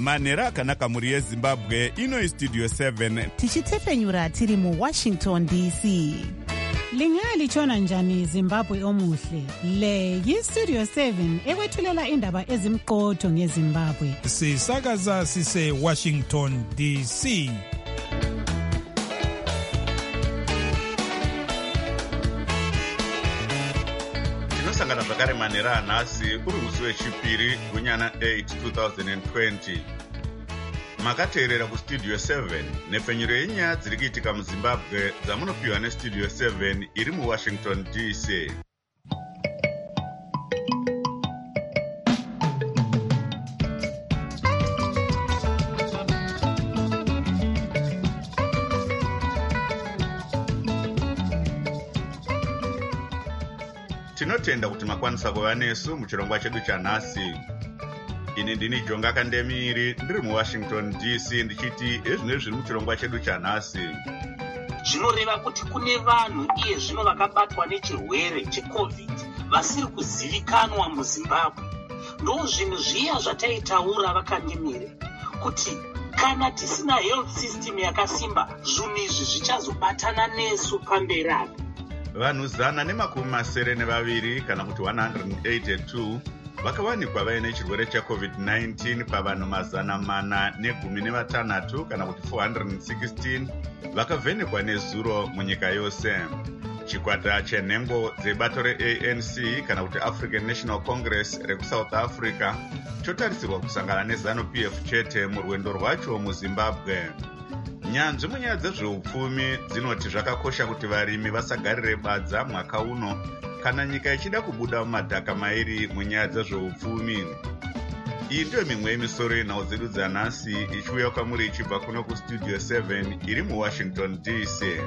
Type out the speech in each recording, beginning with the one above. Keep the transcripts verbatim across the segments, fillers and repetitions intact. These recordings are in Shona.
manhero akanaka mhuri yezimbabwe. Ino istudio seven tichitefenyura tiri muwashington D C. Lingalitshona njani Zimbabwe omuhle? Le yistudio seven ekwethulela indaba ezimqotho ngeZimbabwe. Sisakaza sise Washington D C. tinosangana zvakare manhero anhasi uri musi wechipiri gunyana eight two thousand twenty. Makateerera kustudio seven nepfenyuro yenyaya dziri kuitika muZimbabwe dzamunopiwa nestudio seven iri muWashington D C. Tinotenda kuti makwanisa kuva nesu muchirongwa chedu chanhasi. Ini ndini Jonga Kandemiri ndiri muWashington D C ndichiti ezvino zviri muchirongwa chedu chanhasi. Zvinoreva kuti kune vanhu iye zvino vakabatwa nechirwere cheCovid vasiri kuzivikanwa muZimbabwe. Ndo zvinhu zviya zvataitaura vakandimire kuti kana tisina health system yakasimba zvinhu izvi zvichazobatana nesu pamberi apa. Vanhu zana nemakumi masere nevaviri kana kuti one hundred eighty-two vakawanikwa vaine chirwere cheCovid nineteen pavanhu mazana mana negumi nevatanhatu kana kuti four hundred sixteen vakavhenekwa nezuro munyika yose. Chikwata chenhengo dzebato reA N C kana kuti African National Congress rekuSouth Africa chotarisirwa kusangana neZANU-P F chete murwendo rwacho muZimbabwe. Nyanzvi munyaya dzezveupfumi dzinoti zvakakosha kuti varimi vasagarire badza mwaka uno kana nyika ichida kubuda mumadhaka mairi munyaya dzezveupfumi. Iyi ndiyo mimwe yemisoro yenhau dzedu dzanhasi ichiuya kwamuri ichibva kuno kustudio seven iri muWashington D C.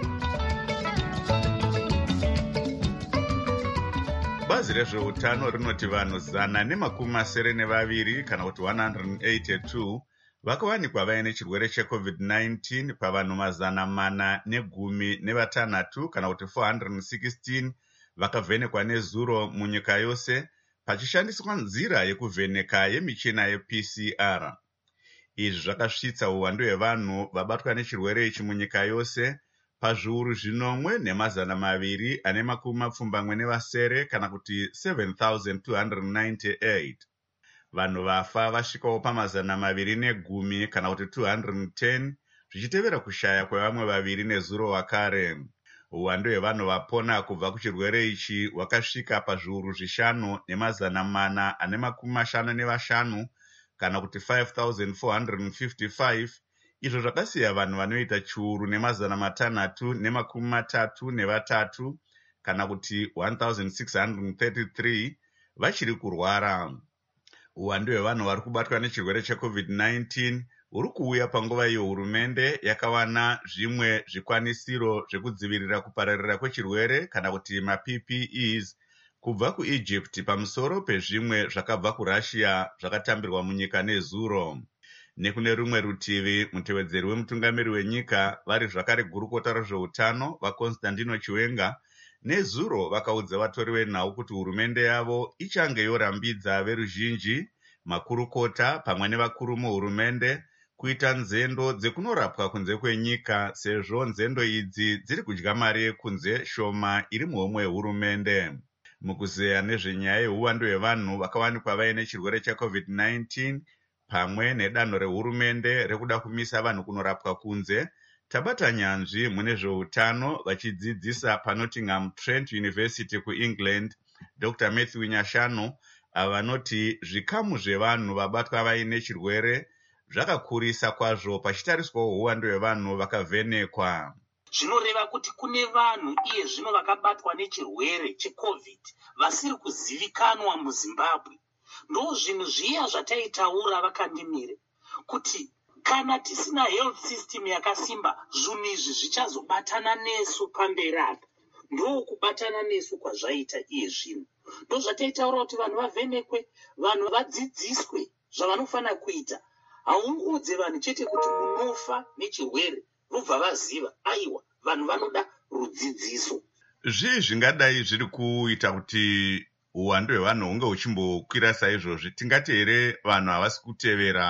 Bazi rezveutano rinoti vanhu zana nemakumi masere nevaviri kana kuti one hundred eighty-two vakawanikwa vaine chirwere cheCovid nineteen pavanhu mazana mana negumi nevatanhatu kana kuti four hundred sixteen vakavhenekwa nezuro munyika yose pachishandiswa nzira yekuvheneka yemichina yeP C R. Izvi zvakasvitsa uwandu hwevanhu vabatwa nechirwere ichi munyika yose pazviuru zvinomwe nemazana maviri ane makumi mapfumbamwe nevasere kana kuti seven thousand two hundred ninety-eight. Vanhu vafa vasvikawo pamazana maviri negumi kana kuti two hundred ten zvichitevera kushaya kwevamwe vaviri nezuro wakare. Uwandu hwevanhu vapona kubva kuchirwere ichi hwakasvika pazviuru zvishanu nemazana mana ane makumi mashanu nevashanu kana kuti five thousand four hundred fifty-five, izvo zvakasiya vanhu vanoita chiuru nemazana matanhatu nemakumi matatu nevatatu kana kuti one thousand six hundred thirty-three vachiri kurwara. Uwandu hwevanhu vari kubatwa nechirwere cheCovid nineteen uri kuuya panguva iyo hurumende yakawana zvimwe zvikwanisiro zvekudzivirira kupararira kwechirwere kana kuti maP P Es kubva kuEgypt pamusoro pezvimwe zvakabva kuRussia zvakatambirwa munyika nezuro. Nekune rumwe rutivi mutevedzeri wemutungamiri wenyika vari zvakare gurukota rezveutano vaConstantino Chiwenga nezuro vakaudza vatori venhau kuti hurumende yavo ichange yorambidza veruzhinji, makurukota pamwe nevakuru muhurumende kuita nzendo dzekunorapwa kunze kwenyika sezvo nzendo idzi dziri kudya mari yekunze shoma iri muhomwe yehurumende. Mukuzeya nezvenyaya yeuwandu hwevanhu vakawanikwa vaine chirwere cheCovid nineteen pamwe nedanho rehurumende rekuda kumisa vanhu kunorapwa kunze, tabata nyanzvi mune zveutano vachidzidzisa paNottingham Trent University kuEngland Doctor Matthew Nyashanu avanoti zvikamu zvevanhu vabatwa vaine chirwere zvakakurisa kwazvo pachitariswawo uwandu hwevanhu vakavhenekwa. Zvinoreva kuti kune vanhu iye zvino vakabatwa nechirwere cheCovid vasiri kuzivikanwa muZimbabwe. Ndo zvinhu zviya zvataitaura vakandimire kuti kana tisina health system yakasimba zvinhu izvi zvichazobatana nesu pamberi apa. Ndo kubatana nesu kwazvaita iye zvino. Ndo zvataitaura kuti vanhu vavhenekwe, vanhu vadzidziswe zvavanofanira kuita. Haunguudze vanhu chete kuti munofa nechirwere vobva vaziva. Aiwa, vanhu vanoda rudzidziso. Zvii zvingadai zviri kuita kuti uwandu hwevanhu hunge huchimbokwira saizvozvi? Tingati here vanhu havasi kutevera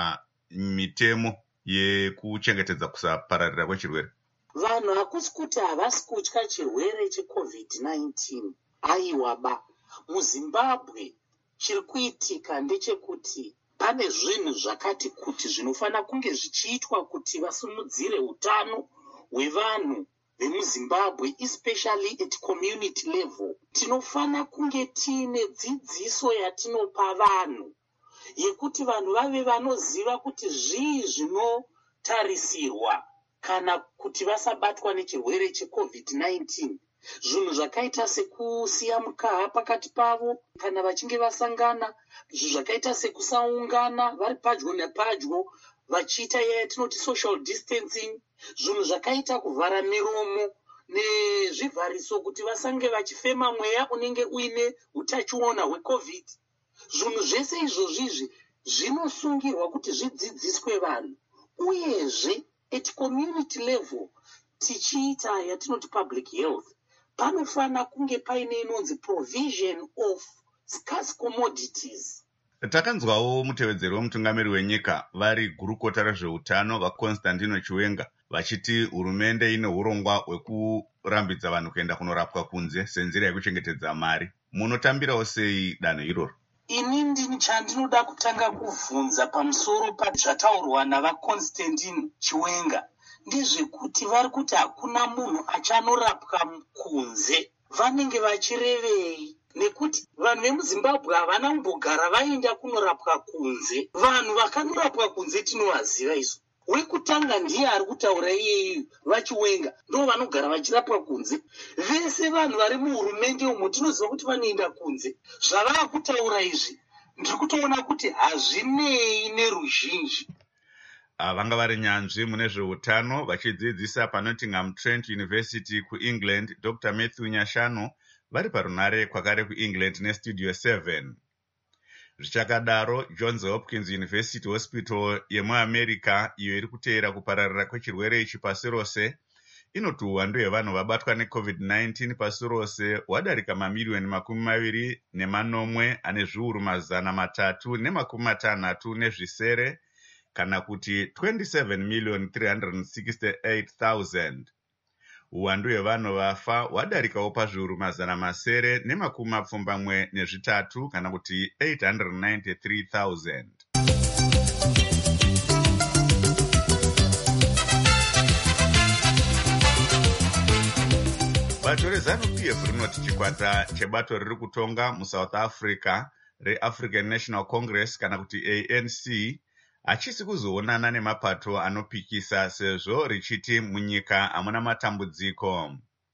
mitemo yekuchengetedza kusapararira kwechirwere? Vanhu hakusi kuti havasi kutya chirwere checovid nineteen. Aiwa ba, muZimbabwe chiri kuitika ndechekuti pane zvinhu zvakati kuti zvinofana kunge zvichiitwa kuti vasimudzire utano hwevanhu vemuZimbabwe, especially at community level. Tinofana kunge tiine dzidziso yatinopa vanhu yekuti vanhu vave vanoziva kuti zvii zvinotarisirwa kana kuti vasabatwa nechirwere checovid nineteen. Zvinhu zvakaita sekusiya mukaha pakati pavo kana vachinge vasangana, zvinhu zvakaita sekusaungana vari padyo nepadyo vachiita yatinoti social distancing, zvinhu zvakaita kuvhara miromo nezvivhariso kuti vasange vachifema mweya unenge uine utachiona hwecovid. Zvinhu zvese izvozvizvi zvinosungirwa kuti zvidzidziswe vanhu, uyezve at community level tichiita yatinoti public health panofana kunge paine inonzi provision of scarce commodities. Takanzwawo mutevedzeri wemutungamiri wenyika vari gurukota rezveutano vaConstantino Chiwenga vachiti hurumende ine urongwa hwekurambidza vanhu kuenda kunorapwa kunze senzira yekuchengetedza mari. Munotambirawo sei danho iroro? Ini ndini chandinoda kutanga kubvunza pamusoro pazvataurwa navaConstantino Chiwenga ndezvekuti vari kuti hakuna munhu achanorapwa kunze. Vanenge vachirevei? Nekuti vanhu vemuZimbabwe havana kumbogara vaenda kunorapwa kunze. Vanhu vakanorapwa kunze tinovaziva isu. Wekutanga ndiye ari kutaura iyeyo vaChiwenga, ndo vanogara vachirapwa kunze. Vese vanhu vari muhurumende umo tinoziva kuti vanoenda kunze. Zvavava kutaura izvi ndiri kutoona kuti hazvinei neruzhinji. Vanga vari nyanzvi mune zveutano vachidzidzisa paNottingham Trent University kuEngland, Doctor Matthew Nyashano vari parunare kwakare kuEngland neStudio seven. Zvichakadaro, Johns Hopkins University Hospital yemuAmerica, iyo iri kuteera kupararira kwechirwere ichi pasi rose, inoti uwandu hwevanhu vabatwa necovid nineteen pasi rose hwadarika mamiriyoni makumi maviri nemanomwe ane zviuru mazana matatu nemakumi matanhatu nezvisere, kana kuti twenty-seven million three hundred sixty-eight thousand. Uwandu hwevanhu vafa hwadarikawo pazviuru mazana masere nemakumi mapfumbamwe nezvitatu, kana kuti eight hundred ninety-three thousand. Bato reZANU-P F rinoti chikwata chebato riri kutonga muSouth Africa reAfrican National Congress kana kuti A N C hachisi kuzoonana nemapato anopikisa sezvo richiti munyika hamuna matambudziko.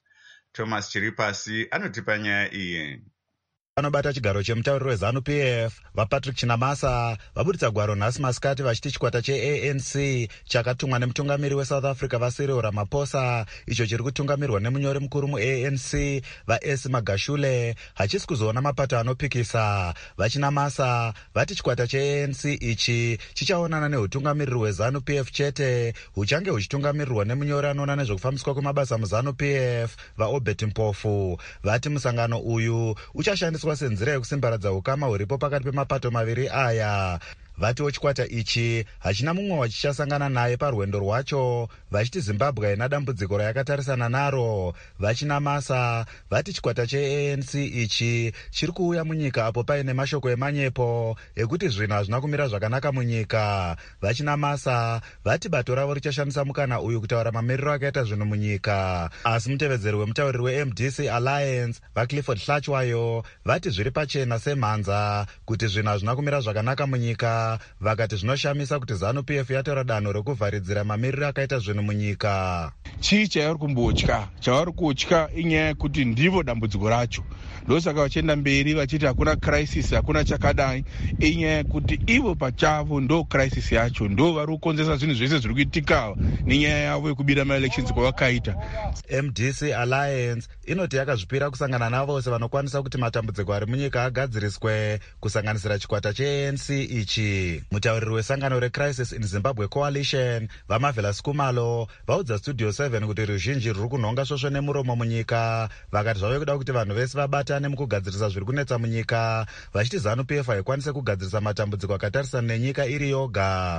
Thomas Chiripasi anotipa nyaya iyi. Vanobata chigaro chemutauriri weZANU-P F vaPatrick Chinamasa vabuditsa gwaro nhasi masikati vachiti chikwata cheA N C chakatumwa nemutungamiri weSouth Africa vaCyril Ramaphosa, icho chiri kutungamirwa nemunyori mukuru muA N C vaS Magashule, hachisi kuzoona mapato anopikisa. VaChinamasa vati chikwata cheA N C ichi chichaonana neutungamiriri weZANU-P F chete, huchange huchitungamirirwa nemunyori anoona nezvekufambiswa kwemabasa muZANU-P F vaObert Mpofu. Vati musangano uyu uchashandiswa senzira yekusimbaradza ukama huripo pakati pemapato maviri aya. Vatiwo chikwata ichi hachina mumwe wachichasangana naye parwendo rwacho, vachiti Zimbabwe haina dambudziko rayakatarisana naro. VaChinamasa vati chikwata cheA N C ichi chiri kuuya munyika apo paine mashoko emanyepo ekuti zvinhu hazvina kumira zvakanaka munyika. VaChinamasa vati bato ravo richashandisa mukana uyu kutaura mamiriro akaita zvinhu munyika. Asi mutevedzeri wemutauriri weM D C Alliance vaClifford Hlachwayo vati zviri pachena semhanza kuti zvinhu hazvina kumira zvakanaka munyika, vakati zvinoshamisa kuti ZANU-P F yatora danho rekuvharidzira mamiriro akaita zvinhu munyika. Chii chavari kumbotya? Chavari kutya inyaya yekuti ndivo dambudziko racho. Ndosaka vachienda mberi vachiti hakuna crisis, hakuna chakadai, inyaya yekuti ivo pachavo ndo crisis yacho, ndo vari kukonzesa zvinhu zvese zviri kuitika nenyaya yavo yekubira maelections kwavakaita. M D C Alliance inoti yakazvipira kusangana navose vanokwanisa kuti matambudziko ari munyika agadziriswe, kusanganisira chikwata cheA N C ichi. Mutauriri wesangano reCrisis in Zimbabwe Coalition vaMavela Skumalo vaudza Studio seven kuti ruzhinji ruri kunhonga svosvo nemuromo munyika, vakati zvave kuda kuti vanhu vese vabatane mukugadzirisa zviri kunetsa munyika, vachiti ZANU-P F haikwanise kugadzirisa matambudziko akatarisana nenyika iri yoga.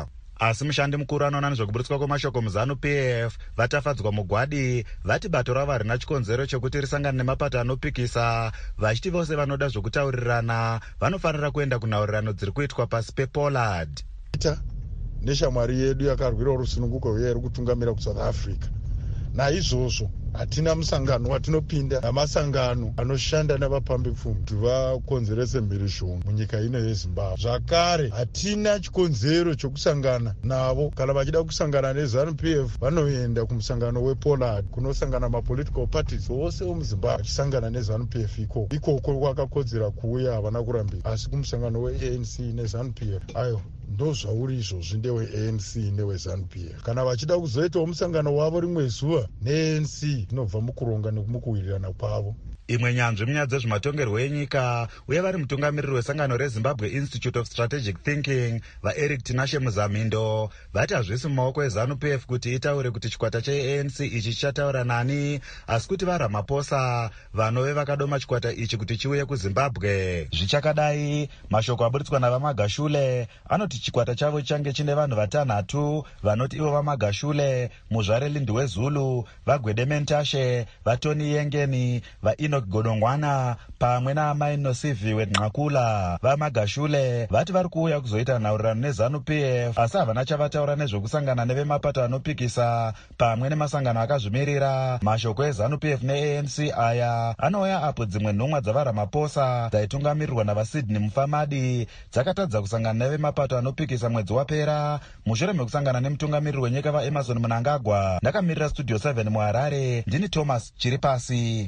asi mushandi mukuru anoona nezvekuburitswa kwemashoko muZANU-P F vatafadzwa mugwadi vati bato ravo harina chikonzero chekuti risangane nemapato anopikisa, vachiti vose vanoda zvokutaurirana vanofanira kuenda kunhaurirano dziri kuitwa pasi pePollard. Neshamwari yedu yakarwira rusununguko uye iri kutungamira kuSouth Africa. Naizvozvo hatina musangano watinopinda namasangano anoshanda navapambi pfuma kuti vakonzerese mhirizhonga munyika ino yeZimbabwe. Zvakare hatina chikonzero chokusangana navo. Kana vachida kusangana neZANU-P F vanoenda kumusangano wePollard kunosangana mapolitical parties ose emuZimbabwe achisangana neZANU-P F ikoko. Ikoko kwakakodzera kuuya havana kurambira, asi kumusangano we-A N C neZANU-P F ayo ndo zvauri izvozvi ndewe-A N C newe-ZANU-P F. Kana vachida kuzoitawo musangano wavo rimwe zuva ne-A N C inobva mukuronga nekumukuwirirana kwavo. Imwe nyanzvi munyaya dzezvematongerwo enyika uye vari mutungamiriri wesangano reZimbabwe Institute of Strategic Thinking vaEric Tinashe Muzamindo vati hazvisi mumaoko eZANU-P F kuti itaure kuti chikwata che-A N C ichi chichataura nani, asi kuti vaRamaphosa vanove vakadoma chikwata ichi kuti chiuye kuZimbabwe. Zvichakadai, mashoko aburitswa navaMagashule anoti chikwata chavo chichange chine vanhu vatanhatu vanoti ivo vaMagashule, Muzvare Lindiwe Zulu, vaGwede Mentashe, vaToni Yengeni, vaEnoch Godongwana pamwe naAmai Nosiviwe Nqakula. VaMagashule vati vari kuuya kuzoita nhaurirano neZANU-P F asi havana chavataura nezvokusangana nevemapato anopikisa pamwe nemasangano akazvimirira. Mashoko eZANU-P F ne-A N C aya anouya apo dzimwe nhumwa dzavaRamaphosa dzaitungamirirwa navaSydney Mufamadi dzakatadza kusangana nevemapato anopikisa mwedzi wapera mushure mekusangana nemutungamiriri wenyika vaEmmerson Mnangagwa. Ndakamirira Studio seven muHarare, ndini Thomas Chiripasi.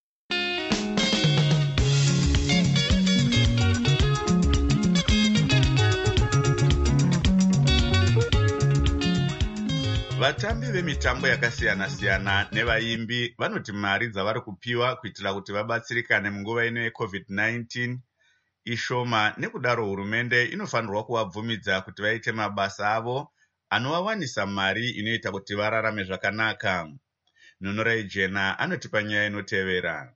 Vatambi vemitambo yakasiyana-siyana nevaimbi vanoti mari dzavari kupiwa kuitira kuti vabatsirikane munguva ino yeCovid nineteen ishoma, nekudaro hurumende inofanirwa kuvabvumidza kuti vaite mabasa avo anovawanisa mari inoita kuti vararame zvakanaka. Nhonorai Jena anotipa nyaya inotevera.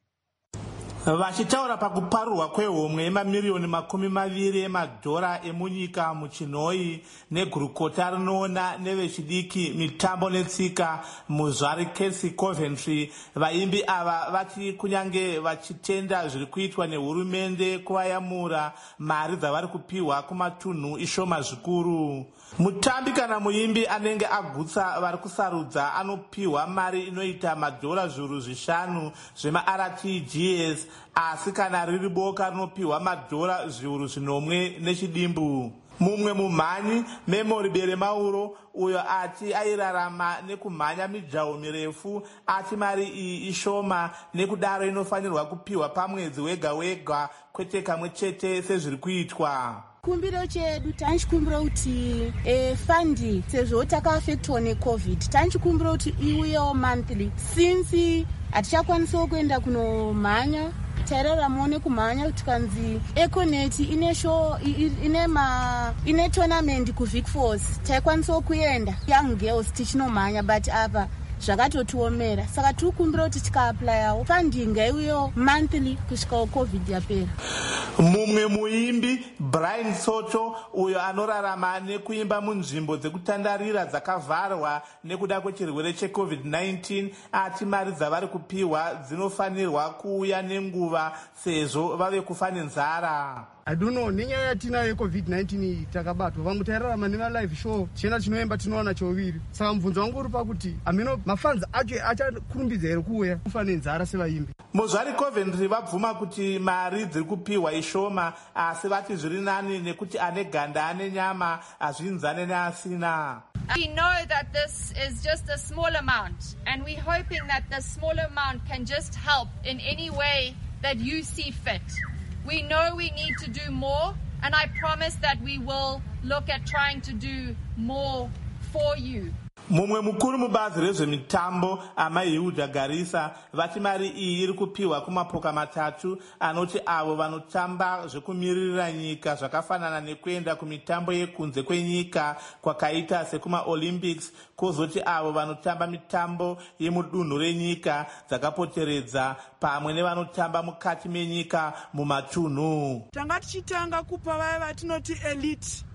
Vachitaura pakuparurwa kwehomwe yemamiriyoni makumi maviri emadhora emunyika muchinhoi negurukota rinoona nevechidiki mitambo netsika muZvari Kesi Coventry, vaimbi ava vati kunyange vachitenda zviri kuitwa nehurumende kuvayamura, mari dzavari kupiwa kumatunhu ishoma zvikuru. Mutambi kana muimbi anenge agutsa vari kusarudza anopiwa mari inoita madhora zviuru zvishanu zvema-R T G S, asi kana riri boka rinopiwa madhora zviuru zvinomwe nechidimbu. Mumwe mumhanyi Memory Beremauro uyo ati airarama nekumhanya mijaho mirefu ati mari iyi ishoma nekudaro inofanirwa kupiwa pamwedzi wega wega kwete kamwe chete sezviri kuitwa. Kumbiro chedu tanchikumbira kuti e, fandi sezvo takaafectwa neCovid tanchikumbira kuti iuyewo monthly since hatichakwanisawo kuenda kunomhanya. Tairaramawo nekumhanya tikanzi Econet ine show ine ma ine tournament kuVic Falls taikwanisawo kuenda young girls tichinomhanya, but apa zvakatotiomera, saka tiri kumbira kuti tikaaplayawo funding iuyewo monthly kusvikawo Covid yapera. Mumwe muimbi Brian Soto uyo anorarama nekuimba munzvimbo dzekutandarira dzakavharwa nekuda kwechirwere cheCovid nineteen ati mari dzavari kupiwa dzinofanirwa kuuya nenguva sezvo vave kufa nenzara. I don't know, nenyaya yatina yeCovid nineteen takabatwa vamwe tairarama nemalive show chena chinoemba tinoona choviri, saka mubvunzo wangu uri pakuti amino mafanzi acho achakurumbidza here kuuya kufa nenzara sevaimbi. Muzvari Coventry vabvuma kuti mari dziri kupiwa ishoma, asi vati zviri nani nekuti ane ganda ane nyama hazvinzane neasina. We know that this is just a small amount, and we're hoping that this small amount can just help in any way that you see fit. We know we need to do more, and I promise that we will look at trying to do more for you. Mumwe mukuru mubazi rezvemitambo Amai Hilda Garissa vati mari iyi iri kupiwa kumapoka matatu anoti avo vanotamba zvekumiririra nyika zvakafanana nekuenda kumitambo yekunze kwenyika kwakaita sekumaOlympics, kwozoti avo vanotamba mitambo yemudunhu renyika dzakapoteredza pamwe nevanotamba mukati menyika mumatunhu. Tanga tichitanga kupa vaya vatinoti elite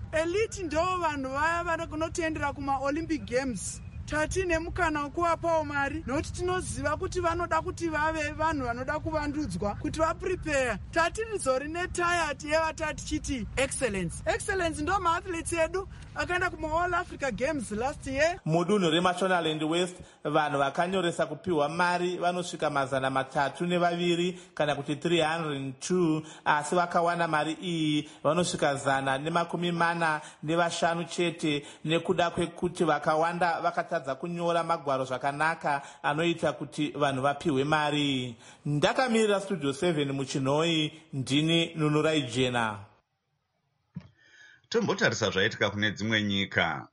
elite ndo vanhu vaya vanotenderera kumaolympic games. Tatine mukana wekuvapawo mari nokuti tinoziva kuti vanoda kuti vave vanhu vanoda kuvandudzwa kuti vaprepare. Tatirizori netayati yevata tichiti excellence excellence ndo maathletes edu akaenda kumaall Africa Games last year. Mudunhu reMashonaland West vanhu vakanyoresa kupiwa mari vanosvika mazana matatu nevaviri kana kuti three hundred two, asi vakawana mari iyi vanosvika zana nemakumi mana nevashanu chete, nekuda kwekuti vakawanda vakatadza kunyora magwaro zvakanaka anoita kuti vanhu vapiwe mari. Ndakamirira Studio seven muchinhoi, ndini Nunurai Jena. Tombotarisa zvaitika kune dzimwe nyika.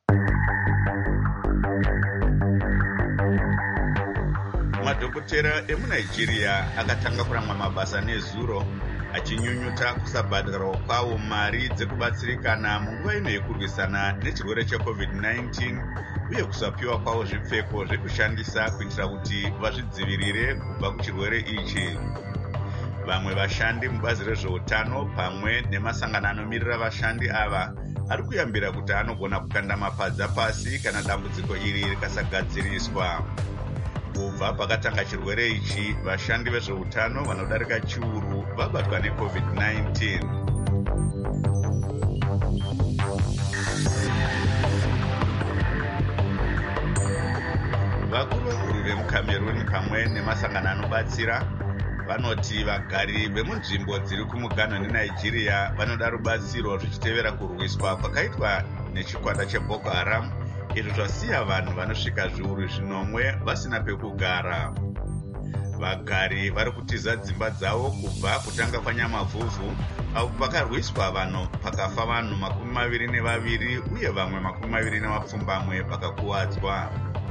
Madhokotera emuNigeria akatanga kuramwa mabasa nezuro achinyunyuta kusabhadharwa kwavo mari dzekubatsirikana munguva ino yekurwisana nechirwere checovid nineteen uye kusapiwa kwavo zvipfeko zvekushandisa kuitira kuti vazvidzivirire kubva kuchirwere ichi. Vamwe vashandi mubazi rezveutano pamwe nemasangano anomirira vashandi ava ari kuyambira kuti anogona kukanda mapadza pasi kana dambudziko iri rikasagadziriswa. Kubva pakatanga chirwere ichi, vashandi vezveutano vanodarika chiuru vabatwa necovid nineteen. Vakuru vakuru vemuCameroon pamwe nemasangano anobatsira vanoti vagari vemunzvimbo dziri kumuganho neNigeria vanoda rubatsiro zvichitevera kurwiswa kwakaitwa nechikwata cheBoko Haram, izvo zvasiya vanhu vanosvika zviuru zvinomwe vasina pekugara. Vagari vari kutiza dzimba dzavo kubva kutanga kwanyamavhuvhu apo pakarwiswa vanhu pakafa vanhu makumi maviri nevaviri uye vamwe makumi maviri nemapfumbamwe vakakuwadzwa.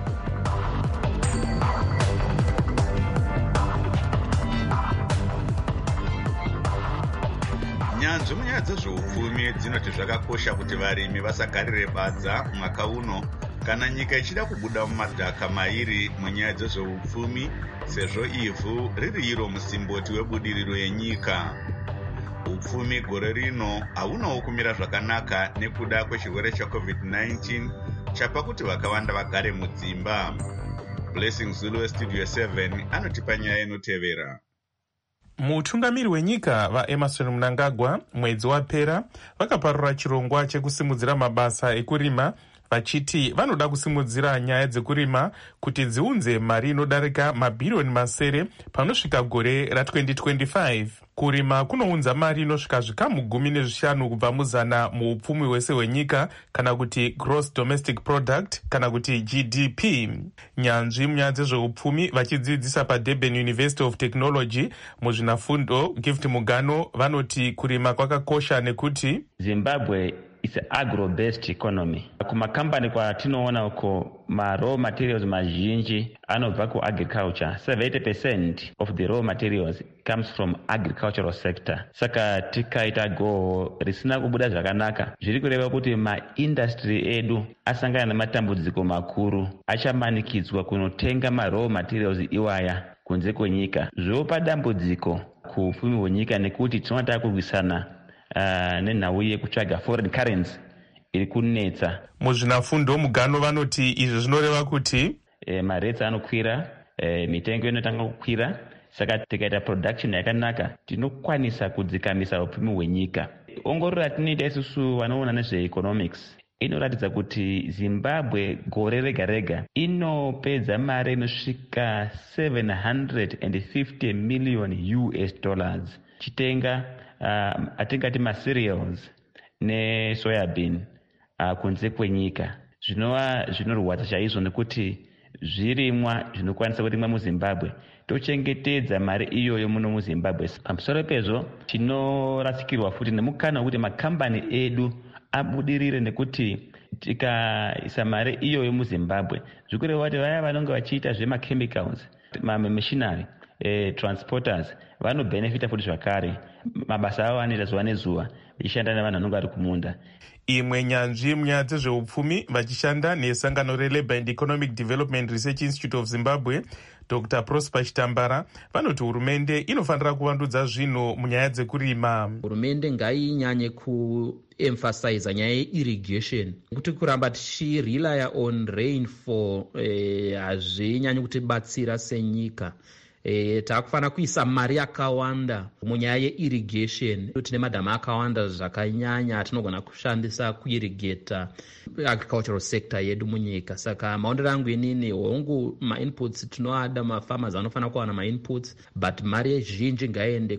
Nyanzvi munyaya dzezveupfumi dzinoti zvakakosha kuti varimi vasagarire badza mwaka uno kana nyika ichida kubuda mumadhaka mairi munyaya dzezveupfumi, sezvo ivhu riri iro musimboti webudiriro yenyika. Upfumi gore rino haunawo kumira zvakanaka nekuda kwechirwere checovid nineteen chapa kuti vakawanda vagare mudzimba. Blessing Zulu weStudio seven anotipa nyaya inotevera. Mutungamiri wenyika vaEmerson Mnangagwa mwedzi wapera vakaparura chirongwa chekusimudzira mabasa ekurima vachiti vanoda kusimudzira nyaya dzekurima kuti dziunze mari inodarika mabhirioni masere panosvika gore ratwenty twenty-five. Kurima kunounza mari inosvika zvikamu gumi nezvishanu kubva muzana muupfumi hwese hwenyika kana kuti gross domestic product kana kuti G D P. Nyanzvi munyaya dzezveupfumi vachidzidzisa paDurban University of Technology muzvinafundo Gift Mugano vanoti kurima kwakakosha nekuti Zimbabwe is an agro-based economy. Kumakambani kwatinoona uko ma raw materials mazhinji anobva kuagriculture. seventy percent of the raw materials comes from agricultural sector. Saka tikaita goho risina kubuda zvakanaka, zviri kureva kuti maindustry edu asangana nematambudziko makuru, achamanikidzwa kunotenga ma raw materials iwaya kunze kwenyika. Zvopa dambudziko kuupfumi hwenyika nekuti tinotaka kurwisana Uh, nenhau yekutsvaga foreign currency iri kunetsa. Muzvinafundo Mugano vanoti izvi zvinoreva kuti e, maretsi anokwira, e, mitengo inotanga kukwira, saka tikaita production yakanaka tinokwanisa kudzikamisa upfumi hwenyika. Ongororo ratinoita isusu vanoona nezveeconomics inoratidza kuti Zimbabwe gore rega rega inopedza mari inosvika seven hundred fifty million U S dollars chitenga Uh, atingati macereals nesoyabin uh, kunze kwenyika. Zvinova zvinorwadza chaizvo nekuti zvirimwa zvinokwanisa kurimwa muZimbabwe tochengetedza mari iyoyo muno muZimbabwe. Pamusoro pezvo tinorasikirwa futi nemukana wekuti makambani edu abudirire nekuti tikaisa mari iyoyo muZimbabwe zvikureva kuti vaya vanonge vachiita zvemachemicals, mamachinery eh, transporters vanobenefita futi zvakare. Mabasa avo anoita zuva nezuva vachishanda nevanhu vanonge vari kumunda. Imwe nyanzvi munyaya dzezveupfumi vachishanda nesangano reLabour and Economic Development Research Institute of Zimbabwe, Doctor Prosper Chitambara, vanoti hurumende inofanira kuvandudza zvinhu munyaya dzekurima. Hurumende ngainyanye kuemphasize nyaya yeirrigation, kuti kuramba tichirelya on rainfall hazvinyanyi eh, kutibatsira senyika. E, takufanira kuisa mari yakawanda munyaya yeirrigation. Tine madhamu akawanda zvakanyanya atinogona kushandisa kuirrigata agricultural sector yedu munyika. Saka maondero angu inini hongu mainputs tinoada, mafarmers anofanira kuwana mainputs, but mari zhinji ngaende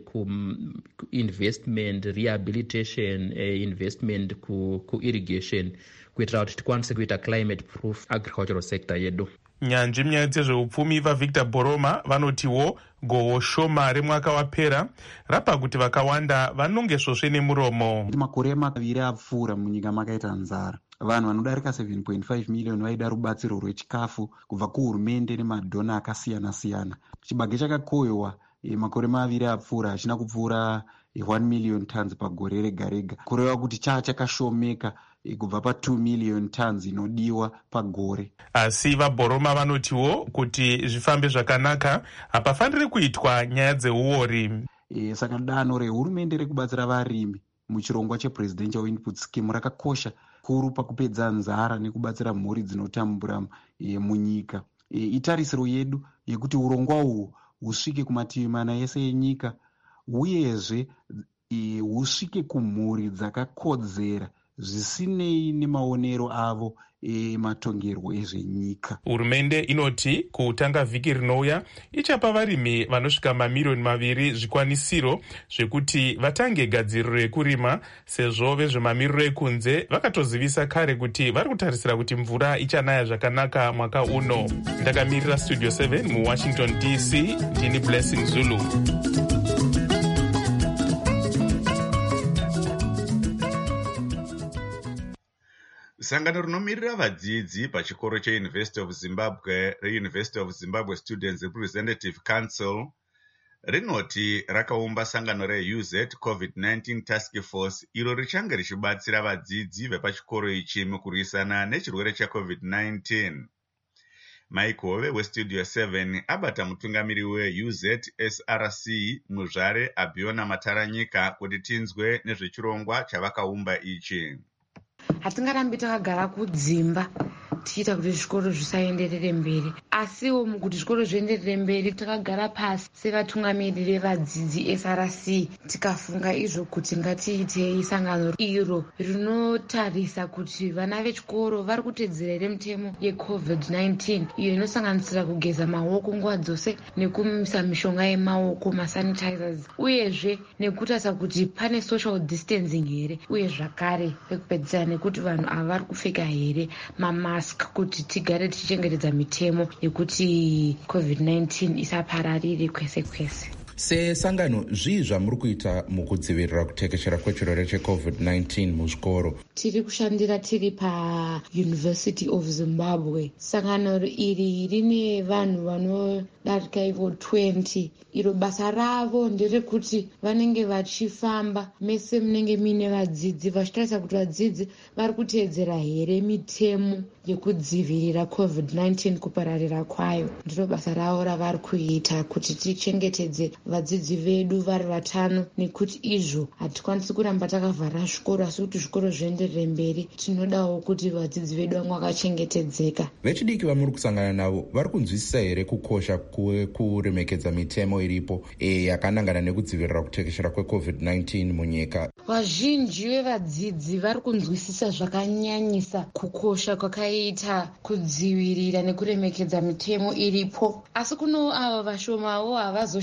kuinvestment, rehabilitation, eh, investment kuirrigation kuitira kuti tikwanise kuita climate proof agricultural sector yedu. Nyanzvi munyaya dzezveupfumi vaVictor Boroma vanotiwo gohwo shoma remwaka wapera rapa kuti vakawanda vanonge svosve nemuromo. Makore maviri apfuura munyika makaita nzara. Vanhu vanodarika seven point five million vaida rubatsiro rwechikafu kubva kuhurumende nemadhona akasiyana siyana. Chibage chakakohwewa makore maviri apfuura hachina kupfuura one million tons pagore rega rega, kureva kuti chaa chakashomeka kubva pa two million tons inodiwa pagore. Asi vaBoroma vanotiwo kuti zvifambe zvakanaka hapafaniri kuitwa nyaya dzeuori. E, saka danho rehurumende rekubatsira varimi muchirongwa chepresidential input scheme rakakosha kuru pakupedza nzara nekubatsira mhuri dzinotambura e, munyika. E, itarisiro yedu yekuti urongwa uhu husvike kumativi mana ese enyika, uyezve e, husvike kumhuri dzakakodzera zvisinei nemaonero avo ematongerwo ezvenyika. Hurumende inoti kutanga vhiki rinouya ichapa varimi vanosvika mamiliyoni maviri zvikwanisiro zvekuti vatange gadziriro yekurima, sezvo vezvemamiriro ekunze vakatozivisa kare kuti vari kutarisira kuti mvura ichanaya zvakanaka mwaka uno. Ndakamirira Studio seven muWashington D C, ndini Blessing Zulu. Sangano rinomirira vadzidzi pachikoro cheUniversity of Zimbabwe reUniversity of Zimbabwe Students Representative Council rinoti rakaumba sangano reU Z COVID nineteen Task Force iro richange richibatsira vadzidzi vepachikoro ichi mukurwisana nechirwere cheCovid nineteen. Mike Hove weStudio seven abata mutungamiri weU Z S R C Muzvare Abiona Mataranyika kuti tinzwe nezvechirongwa chavakaumba ichi. Hatingarambi takagara kudzimba tichiita kuti zvikoro zvisaenderere mberi, asiwo mukuti zvikoro zvienderere mberi takagara pasi sevatungamiriri vevadzidzi S R C tikafunga izvo kuti ngatiitei sangano iro rinotarisa kuti vana vechikoro vari kuteedzera here mitemo yeCovid nineteen iyo inosanganisira kugeza maoko nguva dzose nekumisa mishonga yemaoko masanitizers, uyezve nekutarisa kuti pane social distancing here, uye zvakare pekupedzisira nekuti vanhu ava vari kupfeka here mamask kuti tigare tichichengetedza mitemo yekuti COVID nineteen isapararire kwese kwese. Sesangano zvii zvamuri kuita mukudzivirira kutekeshera kwechirwere cheCovid nineteen muzvikoro? Tiri kushandira tiri paUniversity of Zimbabwe. Sangano iri rine vanhu vanodarika ivo twenty. Iro basa ravo nderekuti vanenge vachifamba mese munenge mine vadzidzi vachitarisa kuti vadzidzi vari kuteedzera here mitemo yekudzivirira COVID nineteen kupararira kwayo. Ndiro basa ravo ravari kuita kuti tichengetedze vadzidzi vedu vari vatano, nekuti izvo hatikwanisi kuramba takavhara zvikoro asi kuti zvikoro zvienderere mberi. Tinodawo kuti vadzidzi vedu vange vakachengetedzeka. Vechidiki vamuri kusangana navo vari kunzwisisa here kukosha kuremekedza mitemo iripo e, yakanangana nekudzivirira kutekeshera kweCovid nineteen munyika? Vazhinji vevadzidzi vari kunzwisisa zvakanyanyisa kukosha kwakaita kudzivirira nekuremekedza mitemo iripo, asi kuno avo vashomawo havazoshayi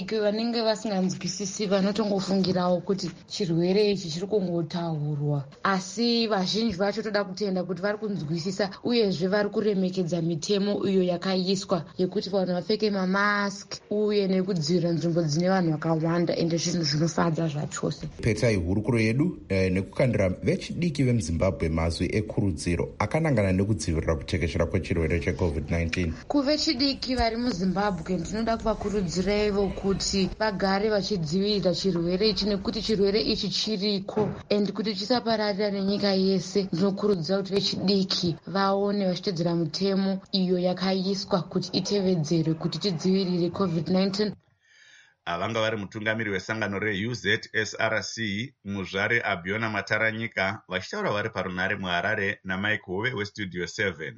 vechidiki vanenge vasinganzwisisi vanotongofungirawo kuti chirwere ichi chiri kungotaurwa, asi vazhinji vacho toda kutenda kuti vari kunzwisisa uyezve vari kuremekedza mitemo iyo yakaiswa yekuti vanhu vapfeke mamask uye nekudzivirira nzvimbo dzine vanhu vakawanda, ende zvinhu zvinofadza zvachose. Petai hurukuro yedu eh, nekukandira vechidiki vemuzimbabwe mazwi ekurudziro akanangana nekudzivirira kutekeshera kwechirwere checovid nineteen. Kuvechidiki vari muzimbabwe ndinoda kuvakurudzira ivo kuti vagare vachidzivirira chirwere ichi nekuti chirwere ichi chiriko and kuti chisapararira nenyika yese. Ndinokurudzira kuti vechidiki vaone vachitedzera mitemo iyo yakaiswa kuti itevedzerwe kuti tidzivirire covid nineteen. Avanga vari mutungamiri wesangano reU Z S R C muzvare Abiona Mataranyika vachitaura vari parunhare muHarare naMike Hove weStudio seven.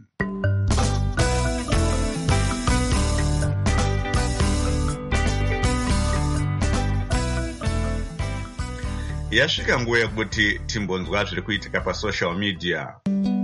Yasvika nguva yekuti timbonzwa zviri kuitika pasocial media.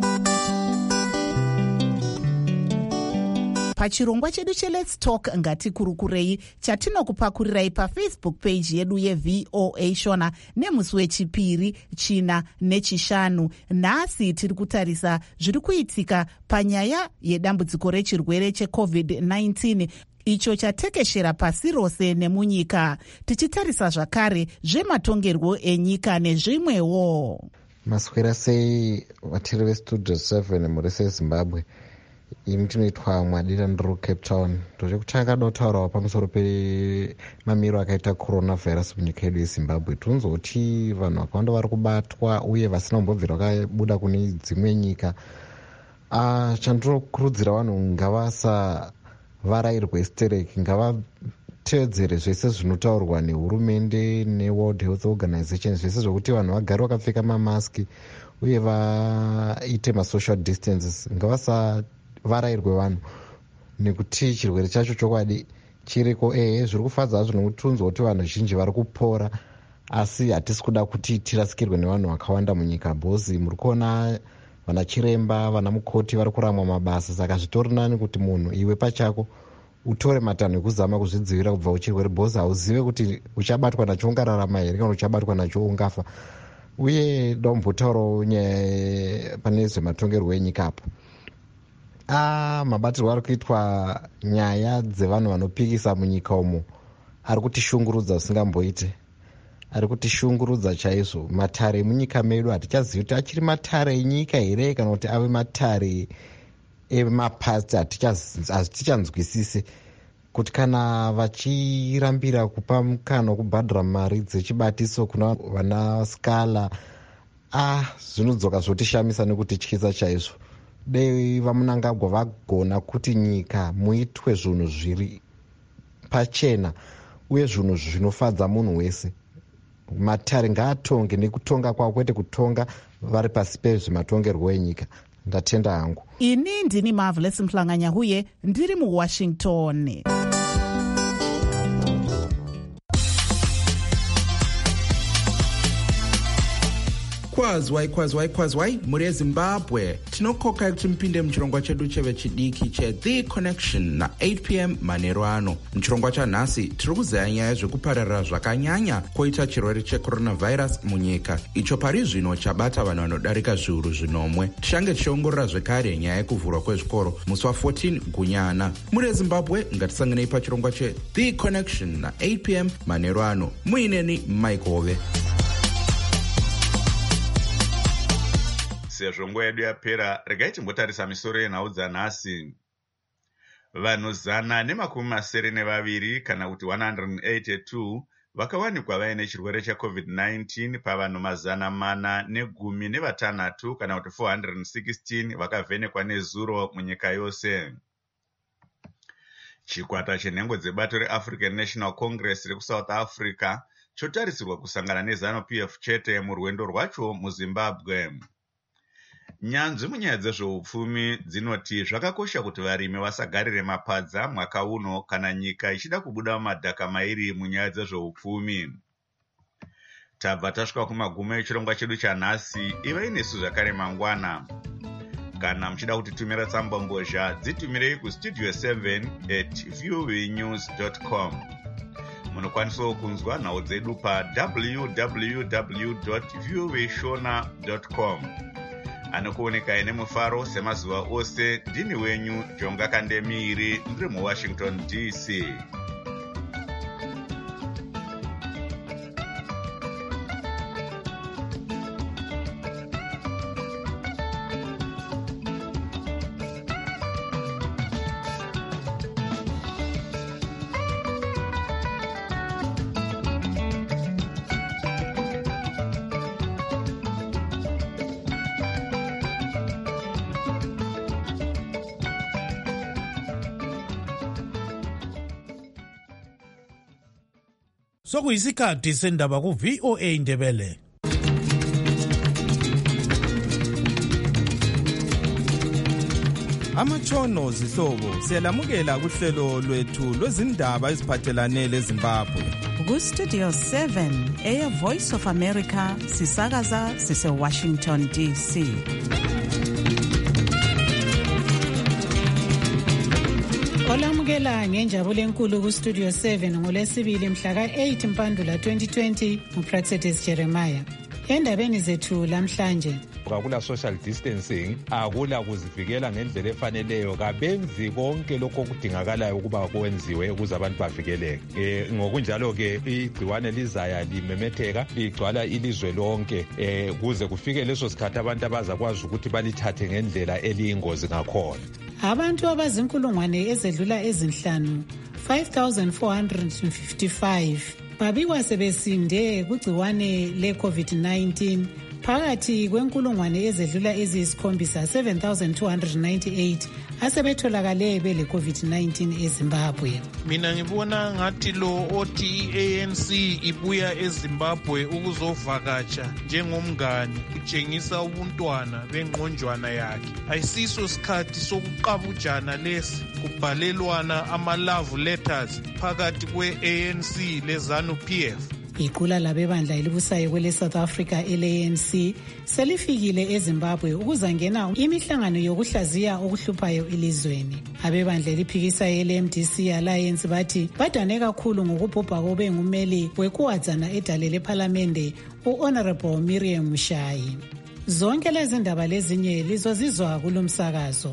Pachirongwa chedu cheLet's Talk ngatikurukurei chatinokupakurirai paFacebook page yedu yeV O A Shona nemusi wechipiri, china nechishanu. Nhasi tiri kutarisa zviri kuitika panyaya yedambudziko rechirwere checovid nineteen icho chatekeshera pasi rose nemunyika, tichitarisa zvakare zvematongerwo enyika nezvimwewo. Maswera sei vatiri veStudio seven muri seZimbabwe? Ini tinoitwa Mwadira ndiro Cape Town. Ndochekutanga dotaurawo pamusoro pemamiro akaita coronavirus munyika yedu yeZimbabwe. Tunzoti vanhu vakawanda vari kubatwa uye vasina kumbobvira vakabuda kune dzimwe nyika. Ah, chandinokurudzira vanhu ngavasavarairwe stereki, ngavatevedzere zvese zvinotaurwa nehurumende neWorld Health Organization, zvese zvokuti vanhu vagare vakapfeka mamaski uye vaite masocial distances. Ngavasa varairwe vanhu nekuti chirwere chacho chokwadi chiriko. Ehe, zviri kufadza hazvo nekuti tunzwa kuti vanhu zhinji vari kupora, asi hatisi kuda kuti tirasikirwe nevanhu vakawanda munyika. Bhozi muri kuona vana chiremba, vana mukoti vari kuramwa mabasa, saka zvitori nani kuti munhu iwe pachako utore matanho ekuzama kuzvidzivirira kubva kuchirwere. Bhozi hauzive kuti uchabatwa nacho ungararama here kana uchabatwa nacho ungafa. Uye dombotaurawo nyaya pane zvematongerwo enyika apo. Ah, mabatirwo ari kuitwa nyaya dzevanhu vanopikisa munyika umo ari kutishungurudza usingamboite, ari kutishungurudza chaizvo. Matare emunyika medu hatichazivi kuti achiri matare enyika here kana kuti ave matare emapasti, hatichanzwisise kuti kana vachirambira kupa mukana wekubhadhara mari dzechibatiso kuna vana Scala, ah, zvinodzoka zvotishamisa nekutityisa chaizvo. Dei vaMunangagwa vagona kuti nyika muitwe zvinhu zviri pachena uye zvinhu zvinofadza munhu wese. Matare ngaatonge nekutonga kwavo kwete kutonga vari pasi pezvematongerwo enyika. Ndatenda hangu. Ini ndini Marvelous Mhlanganya huye ndiri muWashington. Kwazwai kwazwai kwazwai muri eZimbabwe. Tinokoka kuti mupinde muchirongwa chedu chevechidiki cheThe Connection na eight p m manheru ano. Muchirongwa chanhasi tiri kuzeya nyaya zvekupararira zvakanyanya koita chirwere checoronavirus munyika, icho pari zvino chabata vanhu vanodarika zviuru zvinomwe. Tichange tichiongorora zvekare nyaya yekuvhurwa kwezvikoro musi wa14 gunyana. Muri eZimbabwe ngatisanganei pachirongwa cheThe Connection na eight p m manheru ano. Muineni Mike Hove. Sezvo nguva yedu yapera, regai timbotarisa misoro yenhau dzanhasi. Vanhu zana nemakumi masere nevaviri kana kuti one hundred eighty-two vakawanikwa vaine chirwere checovid nineteen pavanhu mazana mana negumi nevatanhatu kana kuti four hundred sixteen vakavhenekwa nezuro munyika yose. Chikwata chenhengo dzebato reAfrican National Congress rekuSouth Africa chotarisirwa kusangana neZANU-P F chete murwendo rwacho muZimbabwe. Nyanzvi munyaya dzezveupfumi dzinoti zvakakosha kuti varimi vasagarire mapadza mwaka uno kana nyika ichida kubuda mumadhaka mairi munyaya dzezveupfumi. Tabva tasvika kumagumo echirongwa chedu chanhasi. Ivai nesu zvakare mangwana. Kana muchida kutitumira tsamba mbozha dzitumirei kustudio seven at voanews dot com. munokwanisawo kunzwa nhau dzedu pa w w w dot voa shona dot com. Anokuoneka ine mufaro semazuva ose. Ndini wenyu Jonga Kandemiri, ndiri muWashington D C. Sokuyisikhathi sendaba ku V O A Ndebele. Amatshono zihlobo siyalamukela kuhlelo lwethu lwezindaba eziphathelane leZimbabwe. Ku Studio seven eya Voice of America sisakaza sise Washington D C. Olamukela ngenjabulo enkulu ku Studio seven ngolesibili mhla ka eight Mpandula twenty twenty uPraxedes Jeremiah. Endabeni zethu lamhlanje akula social distancing, akula kuzivikela ngendlela efaneleyo, kabenzi konke lokho okudingakalayo ukuba kwenziwe ukuze abantu bavikeleke. Eh ngokunjalo ke igciwane lizaya limemetheka ligcwala ilizwe lonke eh kuze kufike leso sikhathi abantu abazakwazi ukuthi balithathe ngendlela eliyingozi ngakhona. Abantu abazinkulungwane ezedlula ezinhlanu five thousand four hundred fifty-five babikwa sebesinde kugciwane le COVID nineteen phakathi kwenkulungwane ezedlula eziyisikhombisa seven thousand two hundred ninety-eight asebetholakale bele COVID nineteen eZimbabwe. Mina ngibona ngathi lo othi i-A N C ibuya eZimbabwe ukuzovakatsha njengomngani utshengisa ubuntwana bengqonjwana yakhe. Ayisiso sikhathi sokuqabujana lesi kubhalelwana ama-love letters phakathi kwe-A N C le-ZANU P F. Iqula labebandla elibusayo kwele South Africa L A N C selifikile eZimbabwe ukuzangena imihlangano yokuhlaziya okuhluphayo elizweni. Abebandla eliphikisa L M D C Alliance bathi badane kakhulu ngokubhubha kobe ngumeli wekuwadzana edale leParliamente uHonorable Miriam Mshayi. Zonke lezi ndaba lezinye lizozizwa kulomsakazo.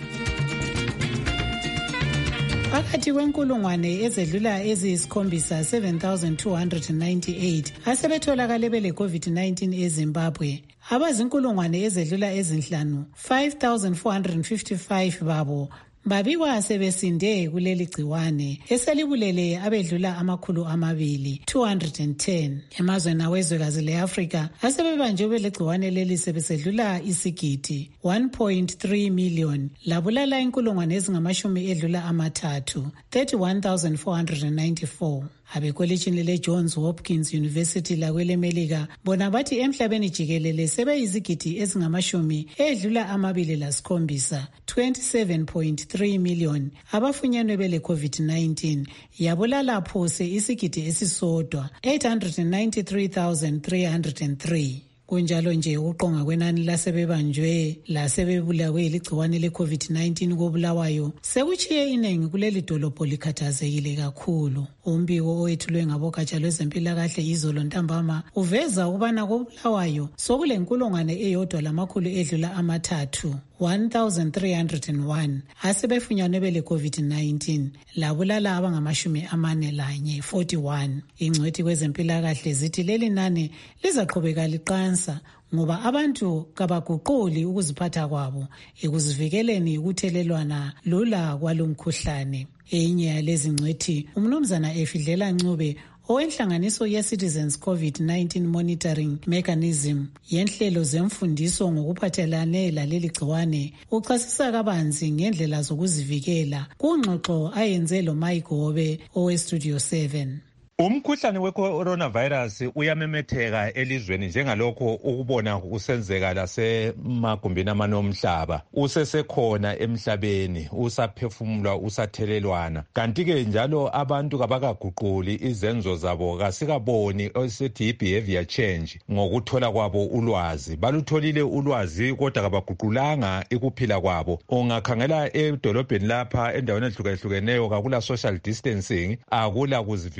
Phakathi kwenkulungwane ezedlula eziyisikhombisa seven thousand two hundred ninety-eight asebetholakale bele COVID nineteen eZimbabwe. Abazinkulungwane ezedlula ezinhlanu five thousand four hundred fifty-five babo babikwa sebesinde kuleli gciwane eselibulele abedlula amakhulu amabili two hundred ten. Emazweni awezwekazi le-Afrika asebebanjwe bele gciwane leli sebesedlula isigidi one point three million labulala inkulungwane ezingamashumi edlula amathathu thirty-one thousand four hundred ninety-four. Abekolitshini le-Johns Hopkins University lakwelemelika bona bathi emhlabeni jikelele sebeyizigidi ezingamashumi edlula amabili lasikhombisa twenty-seven point three million abafunyenwe bele COVID nineteen yabulala phose isigidi esisodwa eight hundred ninety-three thousand three hundred three. Kunjalo nje uqonga kwenani lasebebanjwe lasebebulawe iligciwane le-COVID nineteen kobulawayo sekuchiye inengi kuleli dolobho likhathazekile kakhulu. Umbiko owethulwe ngabogatsha lwezempilakahle izolo ntambama uveza ukubana kobulawayo sokule nkulungwane eyodwa lamakhulu edlula amathathu one thousand three hundred one asebefunyanwe bele COVID nineteen labulala abangamashumi amane lanye forty-one. Ingcwethi kwezempilakahle zithi leli nani lizaqhubeka liqansa ngoba abantu kabaguquli ukuziphatha kwabo ekuzivikeleni ukuthelelwana lula kwalomkhuhlane. Enye yalezi ngcwethi umnumzana Efidlela Ncube owenhlanganiso ye-Citizens COVID nineteen Monitoring Mechanism yenhlelo zemfundiso ngokuphathelane laleli gciwane uchasisa kabanzi ngendlela zokuzivikela kungxoxo ayenze lo Mike Gobe owe-Studio seven. Umkhuhlane we-coronavirus uyamemetheka elizweni njengalokho ukubona kusenzeka lasemagumbini amanomhlaba. Usesekhona emhlabeni, usaphefumulwa, usathelelwana. Kanti-ke njalo abantu kabakaguquli izenzo zabo, kasikaboni esithi i-behavior change ngokuthola kwabo ulwazi. Balutholile ulwazi kodwa kabaguqulanga ikuphila kwabo. Ungakhangela edolobheni lapha endaweni ehlukahlukeneyo kakula social distancing, akula kuzivikela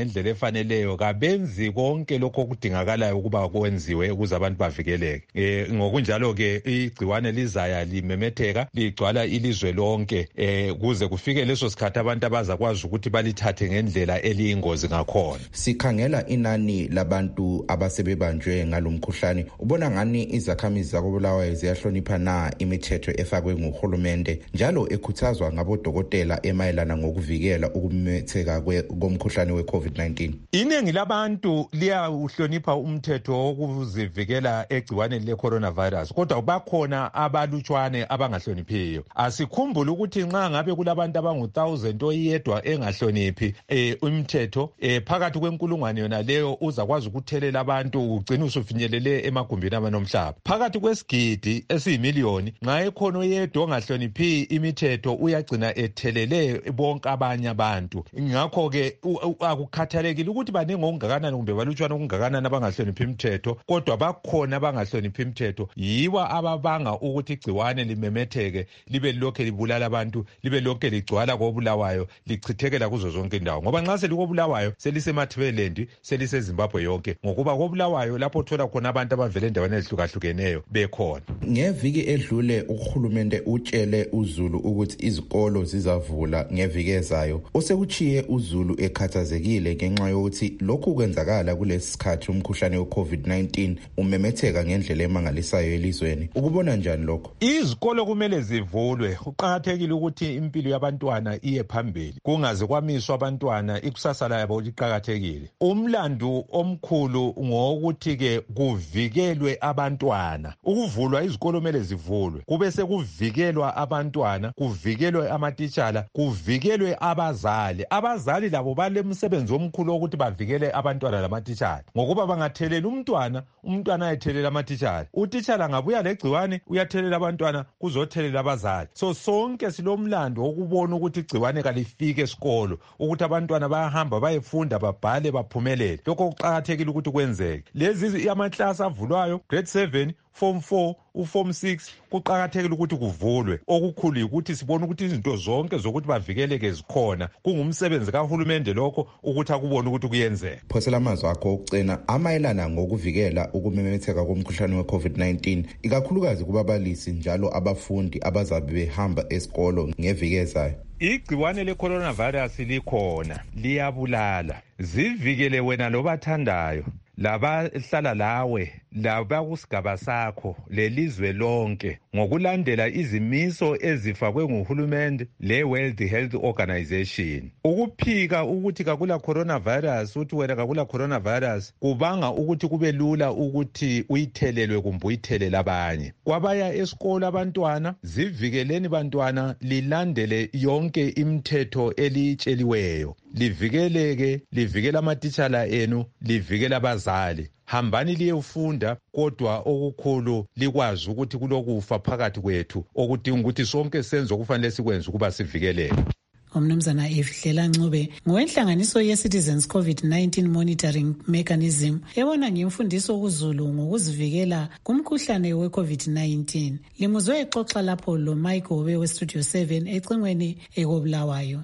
ngendlela efaneleyo kabenzi konke lokho okudingakalayo ukuba kwenziwe ukuze abantu bavikeleke. Eh ngokunjalo ke igciwane lizaya limemetheka ligcwala ilizwe lonke eh kuze kufike leso sikhathi abantu abazakwazi ukuthi balithathe ngendlela eliyingozi ngakhona. Sikhangela inani labantu abasebebanjwe ngalomkhuhlane, ubona ngani izakhamizi zakoBulawayo ziyahlonipha na imithetho efakwe nguhulumende njalo ekhuthazwa ngabodokotela emayelana ngokuvikela ukumemetheka komkhuhlane we-COVID nineteen? Iningi labantu liyawuhlonipha umthetho wokuzivikela egciwaneni le-coronavirus, kodwa bakhona abalutshwane abangahloniphiyo. Asikhumbule ukuthi nxa ngabe kulabantu abangu thousand oyedwa engahloniphi eh umthetho eh phakathi kwenkulungwane yona leyo uzakwazi ukuthelela abantu ugcina usufinyelele emagumbini amanomhlaba. Phakathi kwesigidi esiyimiliyoni nxa ekhona oyedwa ongahloniphi imithetho uyagcina ethelele bonke abanye abantu. Ngakho ke akukhathalekile ukuthi baningi okungakanani kumbe balutshwana okungakanani abangahloniphi imithetho, kodwa bakhona abangahloniphi imithetho. Yiwa ababanga ukuthi igciwane limemetheke libe lokho libulala abantu, libe lokho ligcwala koBulawayo, lichithekela kuzo zonke indawo. Ngoba nxa selikoBulawayo seliseMathebelendi, seliseZimbabwe yonke, ngokuba koBulawayo lapho thola khona abantu abavele endaweni ezihlukahlukeneyo bekhona. Ngeviki edlule uhulumende utshele uZulu ukuthi izikolo zizavula ngeviki ezayo. Osekuchiye uZulu ekhathazekile ngenxa yokuthi lokhu kwenzakala kulesi sikhathi umkhuhlane we-COVID nineteen umemetheka ngendlela emangalisayo elizweni. Ukubona njani lokho? Izikolo kumele zivulwe. Kuqakathekile ukuthi impilo yabantwana iye phambili, kungaze kwamiswa abantwana, ikusasa labo liqakathekile. Umlandu omkhulu ngokuthi ke kuvikelwe abantwana. Ukuvulwa izikolo kumele zivulwe, kube sekuvikelwa abantwana, kuvikelwe amatitshala, kuvikelwe abazali. Abazali labo balemsebenzi omkhulu ukuthi bavikele abantwana lamatitshala, ngokuba bangathelela umntwana, umntwana ayethelela amatitshala, utitshala ngabuya legciwane uyathelela abantwana kuzothelela abazali. So sonke silomlando wokubona ukuthi igciwane kalifike esikolo, ukuthi abantwana bayahamba bayefunda babhale baphumelele. Lokho kuqakathekile ukuthi kwenzeke. Lezi amaklasi avulwayo grade seven, form four, uform six, kuqakathekile ukuthi kuvulwe. Okukhulu ukuthi sibone ukuthi izinto zonke zokuthi bavikeleke zikhona. Kungumsebenzi kahulumende lokho ukuthi akubone ukuthi kuyenzeka. Phosela amazwi akho okucina amayelana ngokuvikela ukumemetheka komkhuhlane we-COVID nineteen, ikakhulukazi kubabalisi njalo abafundi abazabe behamba esikolo ngeviki ezayo. Igciwane le-coronavirus likhona, liyabulala. Zivikele wena lobathandayo, labahlala lawe, labakusigaba sakho, lelizwe lonke, ngokulandela izimiso ezifakwe nguhulumende le-World Health Organization. Ukuphika ukuthi kakula coronavirus, uthi wena kakula coronavirus, kubanga ukuthi kube lula ukuthi uyithelelwe kumbe uyithelele abanye. Kwabaya esikolo abantwana, zivikeleni bantwana, lilandele yonke imithetho elitsheliweyo. Livikeleke, livikela amatitshala enu, livikela abazali. Hambani liyefunda, kodwa okukhulu likwazi ukuthi kulokufa phakathi kwethu, okudinga ukuthi sonke senze okufanele sikwenze ukuba sivikeleke. Umnumzana Ifihlela Ncube ngowenhlanganiso ye-Citizens COVID nineteen Monitoring Mechanism ebona ngemfundiso kuZulu ngokuzivikela kumkhuhlane we-COVID nineteen. Limuzwe exoxa lapho lo Michael Obe we-Studio seven ecingweni ekoBulawayo.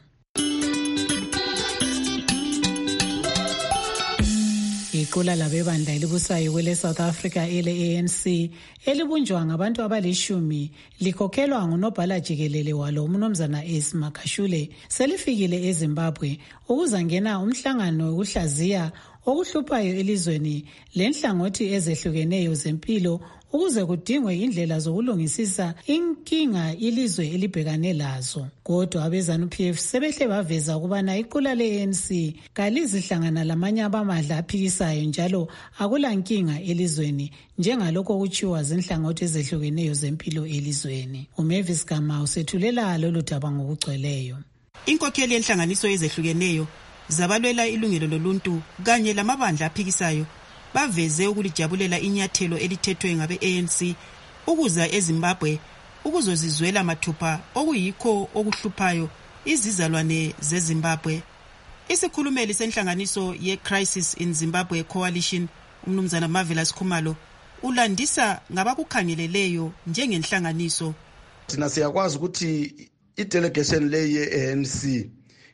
Iqula labebandla elibusayo kwele South Africa ele A N C elibunjwa ngabantu abalishumi likhokhelwa ngunobhala jikelele walo umnumzana Ace Makashule selifikile eZimbabwe ukuzangena umhlangano wokuhlaziya okuhluphayo elizweni lenhlangothi ezehlukeneyo zempilo ukuze kudingwe indlela zokulungisisa inkinga ilizwe elibhekane lazo. Kodwa abezanu-P F sebehle baveza ukubana iqula le-A N C kalizihlangana lamanye abamadla aphikisayo njalo akula nkinga elizweni njengalokho kutshiwa zinhlangothi ezehlukeneyo zempilo elizweni. uMavis Gama usethulela lolu daba ngokugcweleyo. Inkokheli yenhlanganiso ezehlukeneyo zabalwela ilungelo loluntu kanye lamabandla aphikisayo baveze ukulijabulela inyathelo elithethwe ngabe-A N C ukuza eZimbabwe ukuzozizwela mathupha okuyikho okuhluphayo izizalwane zeZimbabwe. Isikhulumeli senhlanganiso ye-Crisis in Zimbabwe Coalition, umnumzana Marvelous Khumalo, ulandisa ngabakukhangeleleyo njengenhlanganiso. Thina siyakwazi ukuthi i-delegation le ye-A N C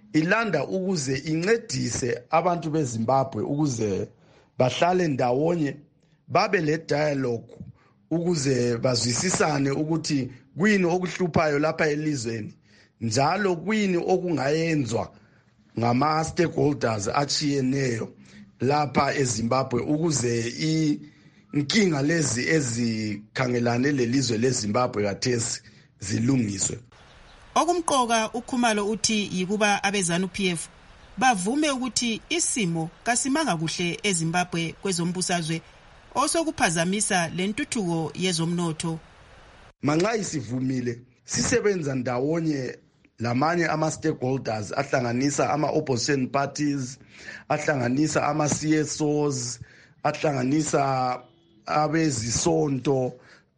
ilanda ukuze incedise abantu beZimbabwe ukuze bahlale ndawonye babe le dialogue ukuze bazwisisane ukuthi kuyini okuhluphayo lapha elizweni njalo kuyini okungayenzwa ngama stakeholders achiyeneyo lapha eZimbabwe ukuze inkinga lezi ezikhangelane lelizwe leZimbabwe kathesi zilungiswe. Okumqoka uKhumalo uthi yikuba abeZANU P F bavume ukuthi isimo kasimanga kuhle eZimbabwe kwezombusazwe osokuphazamisa lentuthuko yezomnotho. Manxa isivumile sisebenza ndawonye lamanye ama stakeholders ahlanganisa ama opposition parties, ahlanganisa ama C S Os, ahlanganisa abezisonto,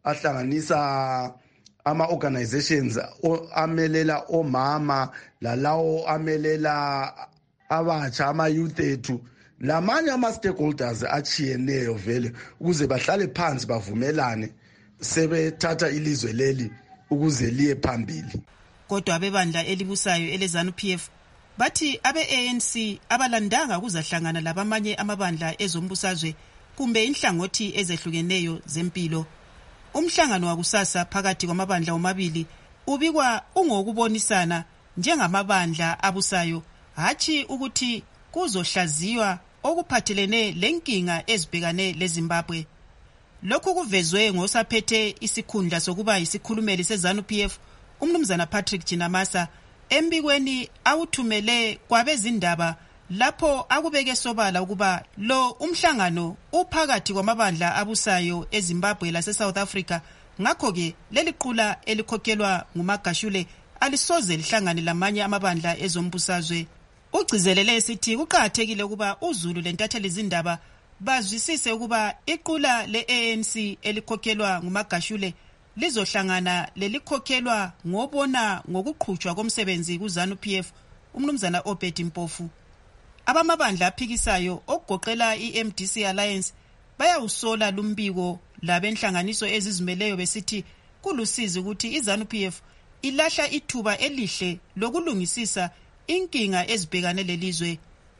ahlanganisa ama organizations amelela omama lalawo amelela abatsha ama youth ethu lamanye ama stakeholders achiyeneyo vele ukuze bahlale phansi bavumelane sebethatha ilizwe leli ukuze liye phambili. Kodwa abebandla elibusayo eleZANU P F bathi abe-A N C abalandanga kuzahlangana labamanye amabandla ezombusazwe kumbe inhlangothi ezehlukeneyo zempilo. Umhlangano wakusasa phakathi kwamabandla omabili ubikwa ungokubonisana njengamabandla abusayo hathi ukuthi kuzohlaziywa okuphathelene lenkinga ezibhekane leZimbabwe. Lokhu kuvezwe ngosaphethe isikhundla sokuba isikhulumeli seZANU P F umnumzana Patrick Chinamasa embikweni awuthumele kwabezindaba lapho akubeke sobala ukuba lo umhlangano uphakathi kwamabandla abusayo eZimbabwe lase South Africa ngakho ke leliqula elikhokhelwa nguMagashule alisoze lihlangane lamanye amabandla ezombusazwe. Ugcizelele esithi kuqhakathekile ukuba uZulu lentatheli izindaba bazwisise ukuba iqula le-A N C elikhokhelwa nguMagashule lizohlangana lelikhokhelwa ngobona ngokuqhutshwa komsebenzi kuZANU P F umnumzana Obed Mpofu. Abamabandla aphikisayo okugoqela i-M D C Alliance bayawusola lumbiko labenhlanganiso ezizimeleyo besithi kulusizi ukuthi iZANU P F ilahla ithuba elihle lokulungisisa inkinga ezibhekane lelizwe.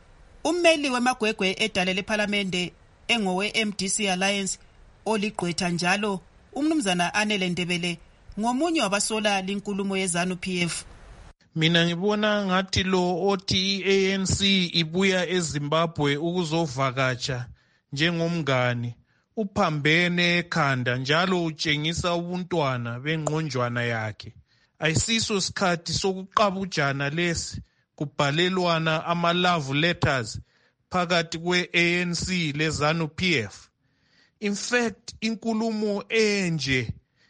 Ummeli wemagwegwe edale leParliamente engowe M D C Alliance oligqwetha njalo umnumzana Anele Ndebele ngomunye wabasola linkulumo yeZANU P F. Mina ngibona ngathi lo othi i-A N C ibuya eZimbabwe ukuzovakatsha njengomngani uphambene ekhanda njalo utshengisa ubuntwana bengqonjwana yakhe. Ayisiso sikhathi sokuqabujana lesi kubhalelwana ama love letters phakathi kwe-A N C leZANU P F. In fact inkulumo enje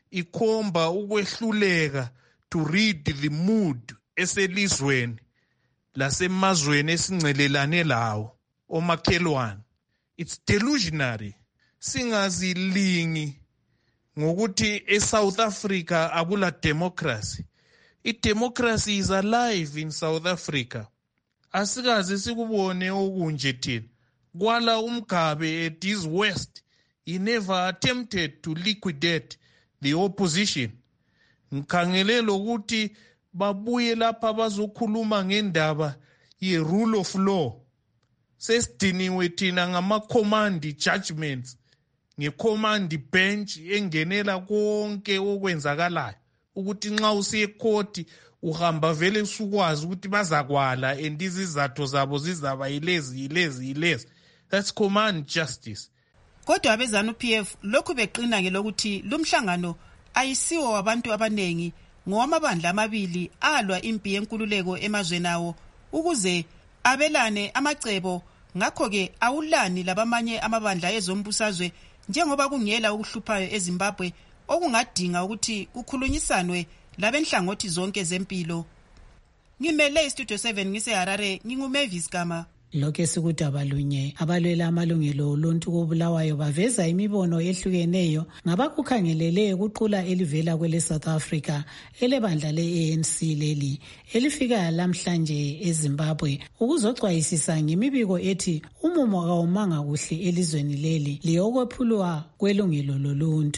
ikhomba ukwehluleka to read the mood eselizweni lasemazweni esingcelelane lawo omakhelwane. It's delusionary. Singazilingi ngokuthi eSouth Africa akula democracy. I-democracy is alive in South Africa. Asikaze sikubone okunje thina. Kwala uMgabe at his worst, he never attempted to liquidate the opposition. Ngikhangelele ukuthi babuye lapha bazokhuluma ngendaba ye-rule of law. Sesidiniwe thina ngama-command judgments, nge-command bench engenela konke okwenzakalayo. Ukuthi nxa usiye ecourt uhamba vele usukwazi ukuthi bazakwala and izizathu zabo zizaba yilezi yilezi yilezi. That's command justice. Kodwa abeZANU P F lokhu beqina ngelokuthi lumhlangano ayisiwo wabantu abanengi ngowamabandla amabili alwa impi yenkululeko emazweni awo ukuze abelane amacebo ngakho ke awulani labamanye amabandla ezombusazwe njengoba kungela ukuhluphayo eZimbabwe okungadinga ukuthi kukhulunyisanwe labenhlangothi zonke zempilo. Ngimele Studio seven ngiseHarare nginguMavis Gama. Lokho esikudaba lunye abalwela amalungelo oluntu kobulawayo baveza imibono ehlukeneyo ngabakukhangelele kuqula elivela kwele South Africa elebandla le-A N C leli elifika lamhlanje eZimbabwe ukuzoxwayisisa ngemibiko ethi umumo kawumanga kuhle elizweni leli liyokwephulwa kwelungelo loluntu.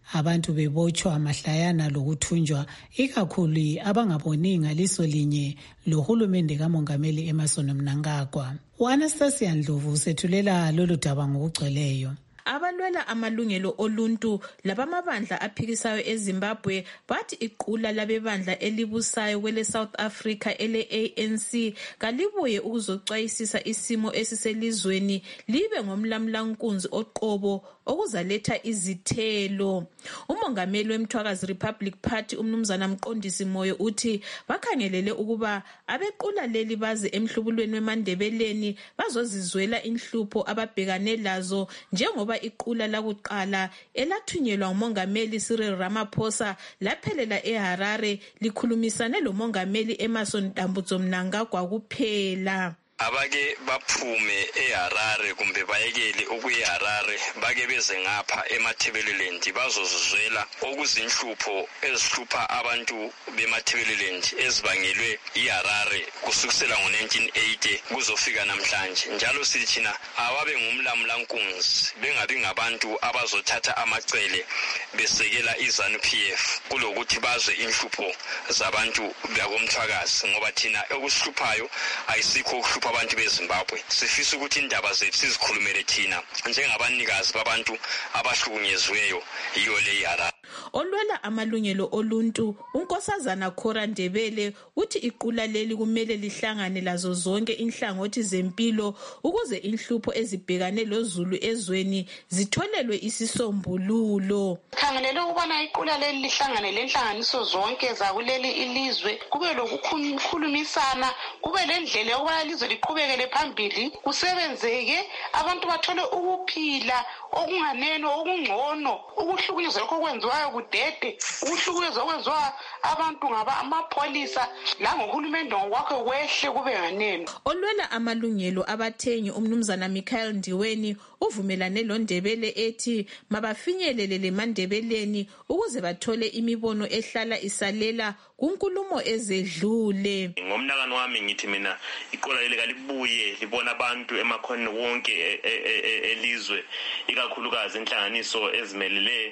abantu bebotshwa mahlayana lokuthunjwa, ikakhulu abangaboni ngaliso linye lohulumende kamongameli Emmerson Mnangagwa. U-Anastasia Ndlovu usethulela lolu daba ngokugcweleyo. Abalwela amalungelo oluntu labamabandla aphikisayo eZimbabwe bathi iqula labebandla elibusayo kwele South Africa ele A N C kalibuye ukuzocwayisisa isimo esiselizweni libe ngomlamlankunzi oqobo okuzaletha izithelo. Umongameli wemthwakazi Republic Party umnumzana Mqondisi Moyo uthi bakhangelele ukuba abequla leli baze emhlubulweni weMandebeleni bazozizwela inhlupho ababhekane lazo, njengoba iqula lakuqala elathunyelwa umongameli Cyril Ramaphosa laphelela eHarare likhulumisane lomongameli Emmerson Mnangagwa kuphela. Abake baphume eHarare kumbe bayekele ukuyiHarare bake beze ngapha eMatabeleland bazozizwela okuzinhlupho ezihlupha abantu beMatabeleland ezibangelwe iHarare kusukela ngo nineteen eighty kuzofika namhlanje. Njalo sithi thina awabe ngumlamlankunzi bengabi ngabantu abazothatha amacele besekela iZANU P F kulokuthi bazwe inhlupho zabantu bakomthwakazi, ngoba thina okusihluphayo ayisikho ukuhlupha abantu beZimbabwe. Sifisa ukuthi indaba zethu sizikhulumele thina njengabanikazi babantu abahlukunyeziweyo yiyo le yara. Olwela amalungelo oluntu unkosazana Khora Ndebele uthi iqula leli kumele lihlangane lazo zonke inhlangothi zempilo ukuze inhlupho ezibhekane lozulu ezweni zitholelwe isisombululo. Khangelele ukubana iqula leli lihlangane lenhlanganiso zonke zakuleli ilizwe, kube lokukhulumisana, kube lendlela yokuba ilizwe liqhubekele phambili, kusebenzeke abantu bathole ukuphila okunganeno okungcono, ukuhlukunyezwa lokho kwenziwayo kudede, ukuhlukunyezwa okwenziwa abantu ngaba amapholisa langohulumende ngokwakhe kwehle kube nganeno. Olwela amalungelo abathengi umnumzana Michael Ndiweni uvumelane loNdebele ethi mabafinyelele leMandebeleni ukuze bathole imibono ehlala isalela kunkulumo ezedlule. Ngomnakano wami ngithi mina iqola leli kalibuye libona abantu emakhoneni wonke elizwe, ikakhulukazi inhlanganiso ezimelele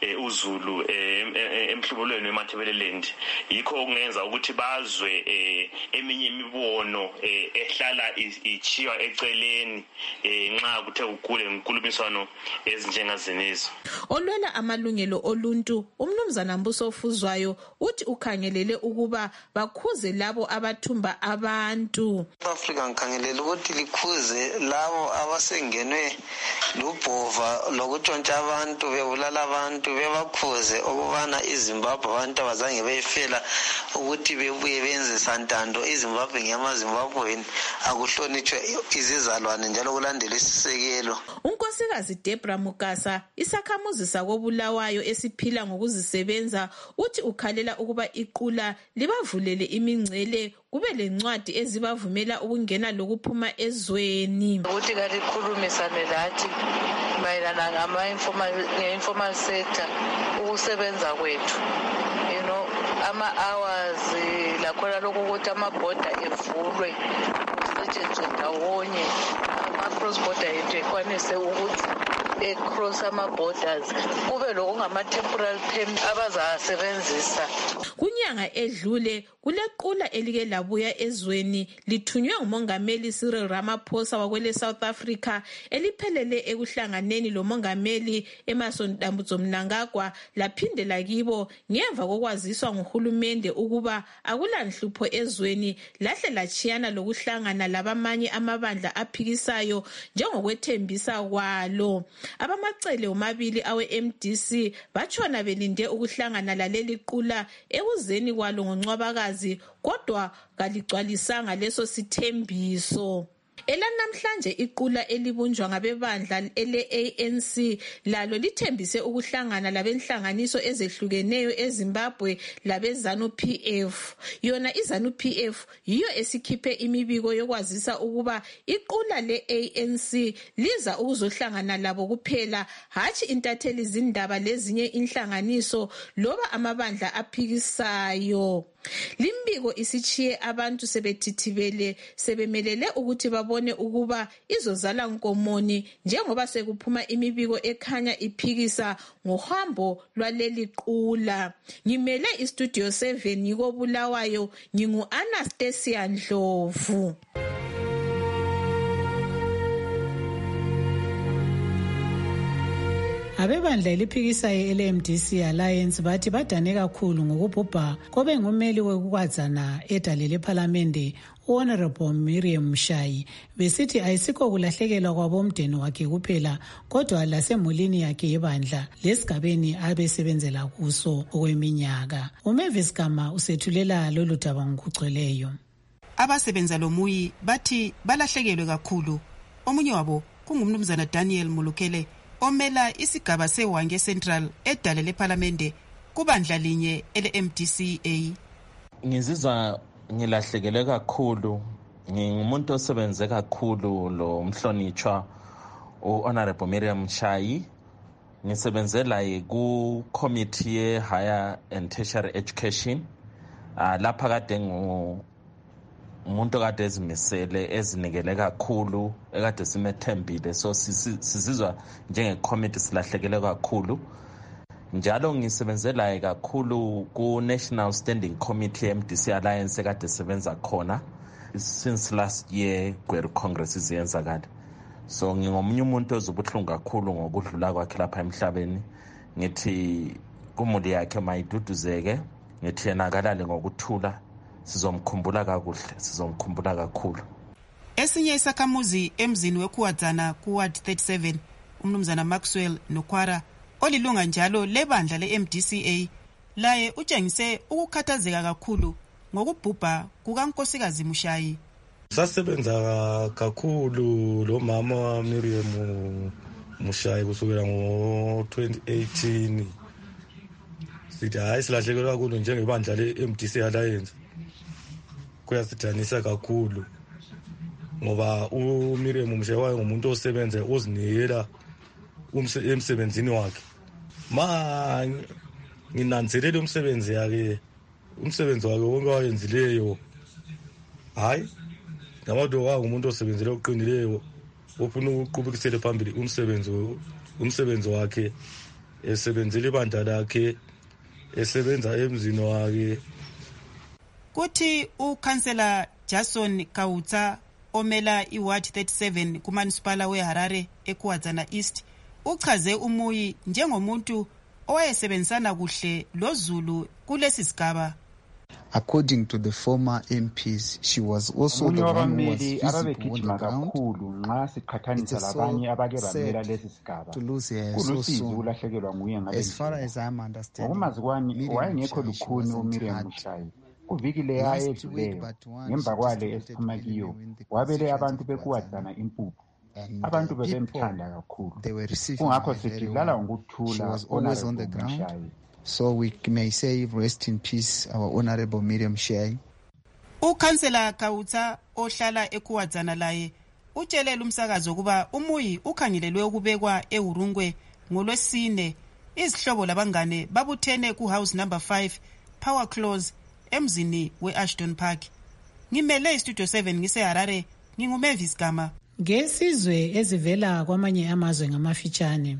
uZulu emhlubulweni weMatabeleland. Yikho okungenza ukuthi bazwe eminye imibono ehlala ichiwa eceleni nxa kuthe ukule nkulumiswano ezinjengazenezo. Olwela amalungelo oluntu umnumzana Mbuso Fuzwayo uthi ukhangelele ukuba bakhuze labo abathumba abantu. Africa ngikhangelele ukuthi likhuze labo abasengenwe lubhova lokutshontsha abantu bebulala abantu, bebakhuze ukubana iZimbabwe abantu abazange beyifela ukuthi bebuye benze santando. iZimbabwe ngeyamaZimbabweni, akuhlonitshwe izizalwane njalo kulandela isisekelo. Unkosikazi Debra Mukasa isakhamuzi sakobulawayo esiphila ngokuzisebenza uthi ukhalela ukuba iqula libavulele imingcele kube lencwadi ezibavumela ukungena lokuphuma ezweni. Ukuthi kalikhulumisane lathi mayelana ngama-informal sector ukusebenza kwethu, you know, ama-hours lakhona lokhu ukuthi amabhoda evulwe kusetshenzwe ndawonye, ama-cross border yethu ekwanise ukuthi e-cross ama-borders kube lokungama-temporal permit abazasebenzisa. Kunyanga edlule kulequla elike labuya ezweni lithunywe ngumongameli Cyril Ramaphosa wakwele South Africa eliphelele ekuhlanganeni lomongameli Emmerson Mnangagwa laphindela kibo ngemva kokwaziswa nguhulumende ukuba akulanhlupho ezweni lahle lachiyana lokuhlangana labamanye amabandla aphikisayo njengokwethembisa kwalo. Abamacele omabili awe M D C batshona belinde ukuhlangana laleli qula ekuzeni kwalo ngoNcwabakazi, kodwa kaligcwalisanga leso sithembiso. Elanamhlanje iqula elibunjwa ngabebandla ele A N C lalo lithembise ukuhlangana labenhlanganiso ezehlukeneyo eZimbabwe labeZANU P F. Yona iZANU P F yiyo esikhiphe imibiko yokwazisa ukuba iqula le A N C liza ukuzohlangana labo kuphela, hatshi intatheli zindaba lezinye inhlanganiso loba amabandla aphikisayo. Limbiko isichiye abantu sebethithibele sebemelele ukuthi babone ukuba izozala nkomoni njengoba sekuphuma imibiko ekhanya iphikisa ngohambo lwaleli qula. Ngimele istudio seven yiko Bulawayo, ngingu Anastasia Ndlovu. Abebandla eliphikisayo ele-M D C Alliance bathi badane kakhulu ngokubhubha kobe ngumeli wokukwazana edale lephalamende u-Honorable Miriam Mshayi, besithi ayisikho kulahlekelwa kwabomndeni wakhe kuphela kodwa lasemulini yakhe yebandla lesigabeni abesebenzela kuso okweminyaka. uMavis Gama usethulela lolu daba ngokugcweleyo. Abasebenza lomuyi bathi balahlekelwe kakhulu. Omunye wabo kungumnumzana Daniel Mulukele omela isigaba seWange Central edale lephalamende kubandla linye ele-M D C A. Ngizizwa ngilahlekelwe kakhulu, ngingumuntu osebenze kakhulu lo mhlonitshwa u-Honorable Miriam Mshayi. Ngisebenzela ku committee ye higher and tertiary education, lapha kade ngu umuntu kade ezimisele ezinikele kakhulu ekade simethembile, so sizizwa njenge-committee silahlekele kakhulu. Njalo ngisebenzela kakhulu ku-National Standing Committee ye-M D C Alliance ekade sebenza khona since last year Gweru Congress iziyenzakala. So ngingomunye umuntu ozubuhlungu kakhulu ngokudlula kwakhe lapha emhlabeni. Ngithi kumuli yakhe mayiduduzeke, ngithi yena kalale ngokuthula, sizomkhumbula kakuhle, sizomkhumbula kakhulu. Esinye isakhamuzi emzini wekuwadzana kuward thirty-seven, umnumzana Maxwell Nokwara olilunga njalo lebandla le-M D C A, laye utshengise ukukhathazeka kakhulu ngokubhubha kukankosikazi Mshayi. Sasebenza kakhulu lo mama wa Miriam Mshayi kusukela ngo twenty eighteen. Sithi hayi silahlekelwa kakhulu njengebandla le-M D C Alliance. Kuyasidanisa kakhulu ngoba uMiriam Mshayi wayengumuntu osebenza ozinikela emsebenzini wakhe. Ma nginanzelele umsebenzi yakhe, umsebenzi wakhe wonke wayenzileyo. Hayi ngabantu wangumuntu osebenzele oqinileyo ofuna ukuqhubekisela phambili umsebenzi umsebenzi wakhe, esebenzele ibandla lakhe, esebenza emzini wakhe. Kuthi uKhansela Jason Kautsa omela iWard thirty-seven kuMunicipal weHarare eKwazana East uchaze umuyi njengomuntu owayesebenzisana kuhle lozulu kulesi sigaba. According to the former M Ps, she was also the one who was visible on the ground. It's a so to lose her so soon. As far as I'm understanding, Miriam Mshayi wasn't hurt. kuviki leya edluleyo ngemva kwale esiphuma kiyo wabele abantu bekuwadzana impuphu. Abantu bebemthanda kakhulu, kungakho sithi lala ngokuthula Honorable Mshayi. So we may say rest in peace our Honorable Miriam Mshayi. Ukhansela Kautsa ohlala ekuwadzana laye utshelela umsakazo kuba umuyi ukhangelelwe ukubekwa eHurungwe ngolwesine. Izihlobo labangane babuthene ku house number five Power Close emzini we-Ashton Park. Ngimele istudio seven ngiseHarare, nginguMavis Gama. Ngesizwe ezivela kwamanye amazwe ngamafitshane.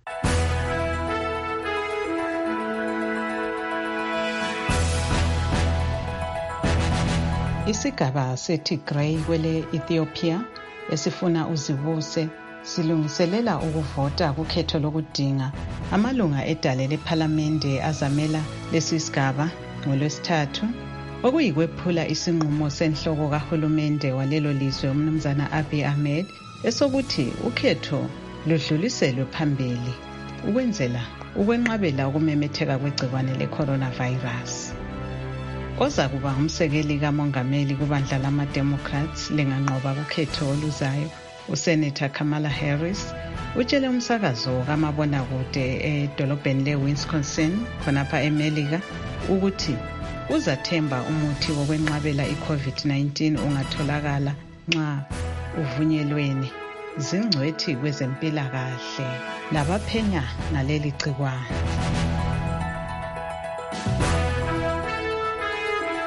Isigaba seTigray kwele Ethiopia esifuna uzibuse silungiselela ukuvota kukhetho lokudinga amalunga edale lephalamende azamela lesi sigaba ngolwesithathu, okuyikwephula isinqumo senhloko kahulumende walelo lizwe umnumzana Abiy Ahmed esokuthi ukhetho ludluliselwe phambili ukwenzela ukwenqabela ukumemetheka kwegciwane le-coronavirus. Oza kuba ngumsekeli kamongameli kubandla lama-Democrats linganqoba kukhetho oluzayo, uSenator Kamala Harris utshele umsakazo kamabonakude edolobheni le-Wisconsin khonapha eMelika ukuthi uzathemba umuthi wokwenqabela i-COVID nineteen ungatholakala nxa uvunyelweni zingcwethi kwezempilakahle nabaphenya ngaleli gciwane.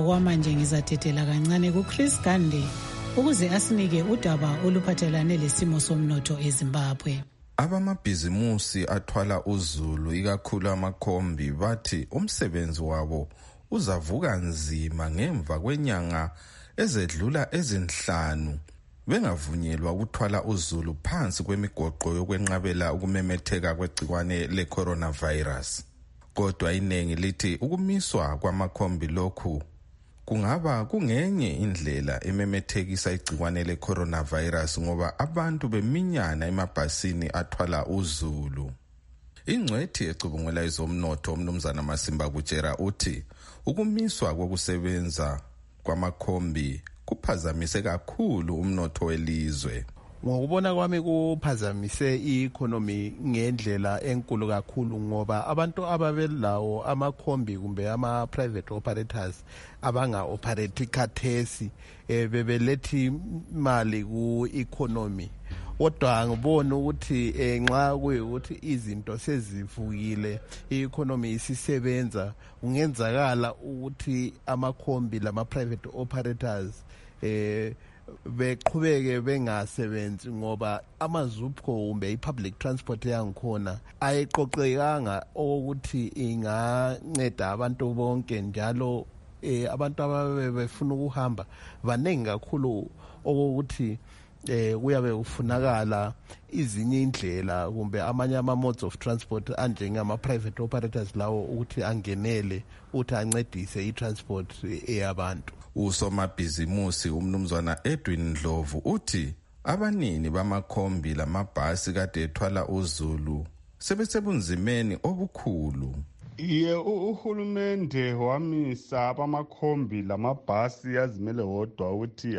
okwamanje ngizatethela kancane kuChris Gande ukuze asinike udaba oluphathelane lesimo somnotho eZimbabwe. Abamabhizimusi athwala uzulu ikakhulu amakhombi bathi umsebenzi wabo uzavuka nzima ngemva kwenyanga ezedlula ezinhlanu bengavunyelwa ukuthwala uzulu phansi kwemigoqo yokwenqabela ukumemetheka kwegciwane le-coronavirus. Kodwa iningi lithi ukumiswa kwamakhombi lokhu kungaba kungenye indlela ememethekisa igciwane le-coronavirus ngoba abantu beminyana emabhasini athwala uzulu. Ingcwethi ecubungela izomnotho umnumzana Masimba Kutshera uthi ukumiswa kokusebenza kwamakhombi kuphazamise kakhulu umnotho welizwe. Ngokubona kwami kuphazamise i-economy ngendlela enkulu kakhulu ngoba abantu ababelawo amakhombi kumbe ama-private operators abanga-operate khathesi eh, bebelethi imali ku-economy. Kodwa ngibona ukuthi eh, nxa kuyukuthi izinto sezivukile i-economy isisebenza kungenzakala ukuthi amakhombi lama-private operators eh beqhubeke bengasebenzi ngoba amazupco kumbe i-public transport yangikhona ayiqoqekanga ukuthi inganceda abantu bonke njalo eh, abantu ababe befuna ukuhamba baningi kakhulu okokuthi eh kuyabe ufunakala izinye indlela kumbe amanye ama-modes of transport anjengama-private operators lawo ukuthi angenele ukuthi ancedise i-transport eyabantu. Usomabhizimusi umnumzwana Edwin Ndlovu uthi abanini bamakhombi lamabhasi kade ethwala uzulu sebesebunzimeni obukhulu. Iye uhulumende wamisa abamakhombi lamabhasi yazimele wodwa ukuthi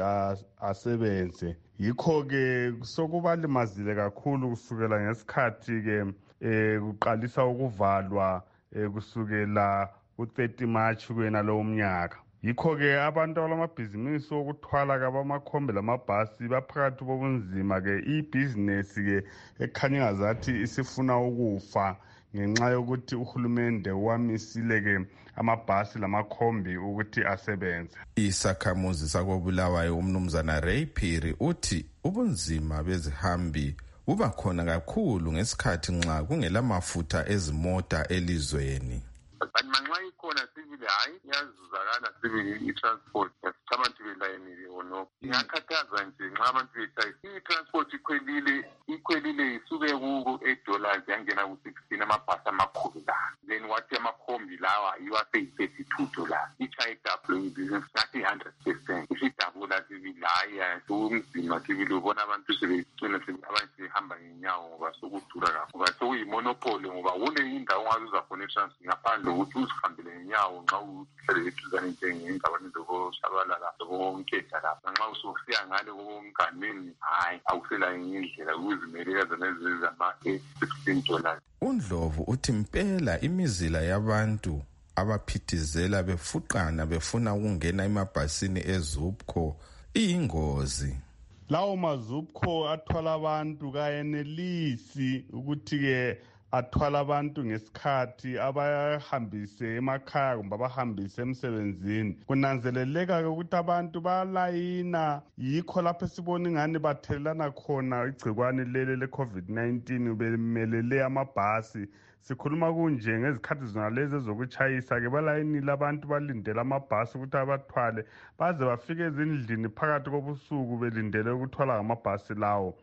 asebenze. Yikho-ke sokubalimazile kakhulu kusukela ngesikhathi ke eh kuqalisa ukuvalwa eh, kusukela u-thirty March kwena lo mnyaka. Yikho-ke abantu abalamabhizinisi okuthwala kabamakhombi lamabhasi baphakathi bobunzima ke ibhizinesi ke ekhanya ngazathi isifuna ukufa ngenxa yokuthi uhulumende wamisile ke amabhasi lamakhombi ukuthi asebenze. Isakhamuzi sakobulawayo umnumzana Ray Phiri uthi ubunzima bezihambi buba khona kakhulu ngesikhathi nxa kungela mafutha ezimota elizweni. Manxa ikhona sibili hayi yazuzakala sibili i-transport yasicabantu belayinile onokho ingakhathaza nje nxa abantu betshayisa i-transport ikhwelile ikhwelile isuke ku-eight dollars yangena ku-sixteen amabhasi amakhulu la then wathi amakhombi lawa iwase yi-thirty-two dollars i-chayidablo ngathi i-hundred percent isidabula sibili hayi sokumzima sibili ubona abantu sebecina abantu sebehamba ngenyawo ngoba sokudura kakhulu ngoba sokuyimonopoly ngoba kule indawo ongaze uzakhona i-transport ngaphandle ukuthi uzihambele ngenyawo nxa uhlele eduzane njengendaweni zokushabalala zokonketha lapha nxa usufika ngale kokunganeni hayi awusela enye indlela ukuzimelela zona ezizama-sixteen dollars. uNdlovu uthi impela imizila yabantu abaphithizela befuqana befuna ukungena emabhasini ezupco iyingozi. Lawo mazupco athwala abantu kayenelisi ukuthi ke athwala abantu ngesikhathi abahambise emakhaya kumbe abahambise emsebenzini. Kunanzeleleka ukuthi abantu balayina yikho lapho sibona ingane bathelelana khona igcikwane lele le-COVID nineteen bemelele amabhasi. Sikhuluma kunje ngezikhathi zona lezi ezokutshayisa ke balayinile abantu balindele amabhasi ukuthi abathwale baze bafike ezindlini phakathi kobusuku belindele ukuthwala ngamabhasi lawo.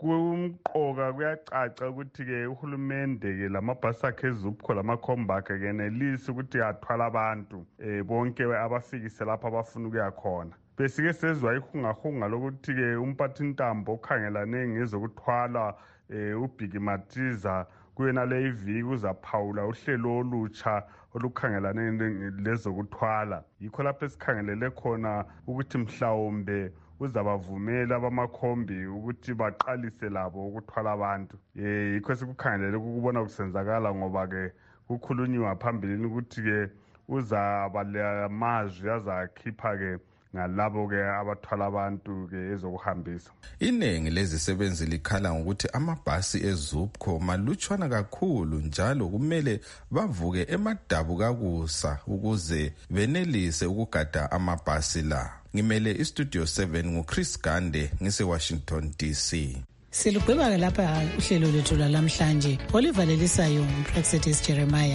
Kumqoka kuyacaca ukuthi ke uhulumende ke lamabhasi akhe ezupco lamakhombi akhe kenelisi ukuthi athwala abantu eh bonke abafikise lapha abafuna ukuya khona. Besike sezwa ihungahunga lokuthi ke umphathintambo okhangelane ngezokuthwala eh uBhiki Matiza kuyena le iviki uzaphawula uhlelo olutsha olukhangelane lezokuthwala. Yikho lapho esikhangelele khona ukuthi mhlawumbe uzabavumela abamakhombi ukuthi baqalise labo ukuthwala abantu. Eh yikho sikukhangelele ukubona kusenzakala ngoba ke kukhulunywa phambili ukuthi ke uzaba lamazwi azakhipha ke ngalabo-ke abathwala abantu-ke ezokuhambisa. Iningi lezisebenzi likhala ngokuthi amabhasi eZUPCO malutshwana kakhulu njalo kumele bavuke emadabu kakusa ukuze benelise ukugada amabhasi la. Ngimele iStudio seven nguChris Gande ngise-Washington D C. Silugqiba-ke lapha uhlelo lethu lwalamhlanje olivalelisayo uPraxedis Jeremiah.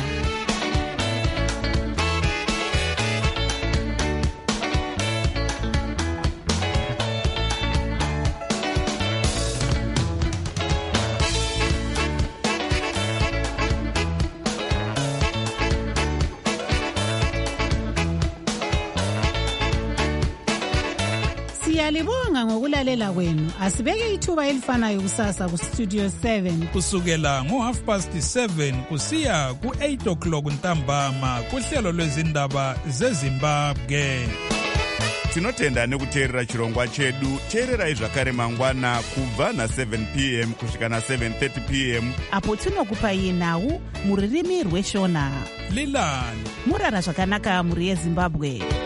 Siyalibonga ngokulalela kwenu. Asibeke ithuba elifanayo kusasa ku Studio seven kusukela ngo half past seven kusiya ku eight o'clock ntambama kuhlelo lwezindaba zeZimbabwe. Tinotenda nekuteerera chirongwa chedu. Teererai zvakare mangwana kubva na seven p m kusvika na seven thirty p m apo tinokupai nhau muririmi rweshona. Lilani murara zvakanaka muri yeZimbabwe.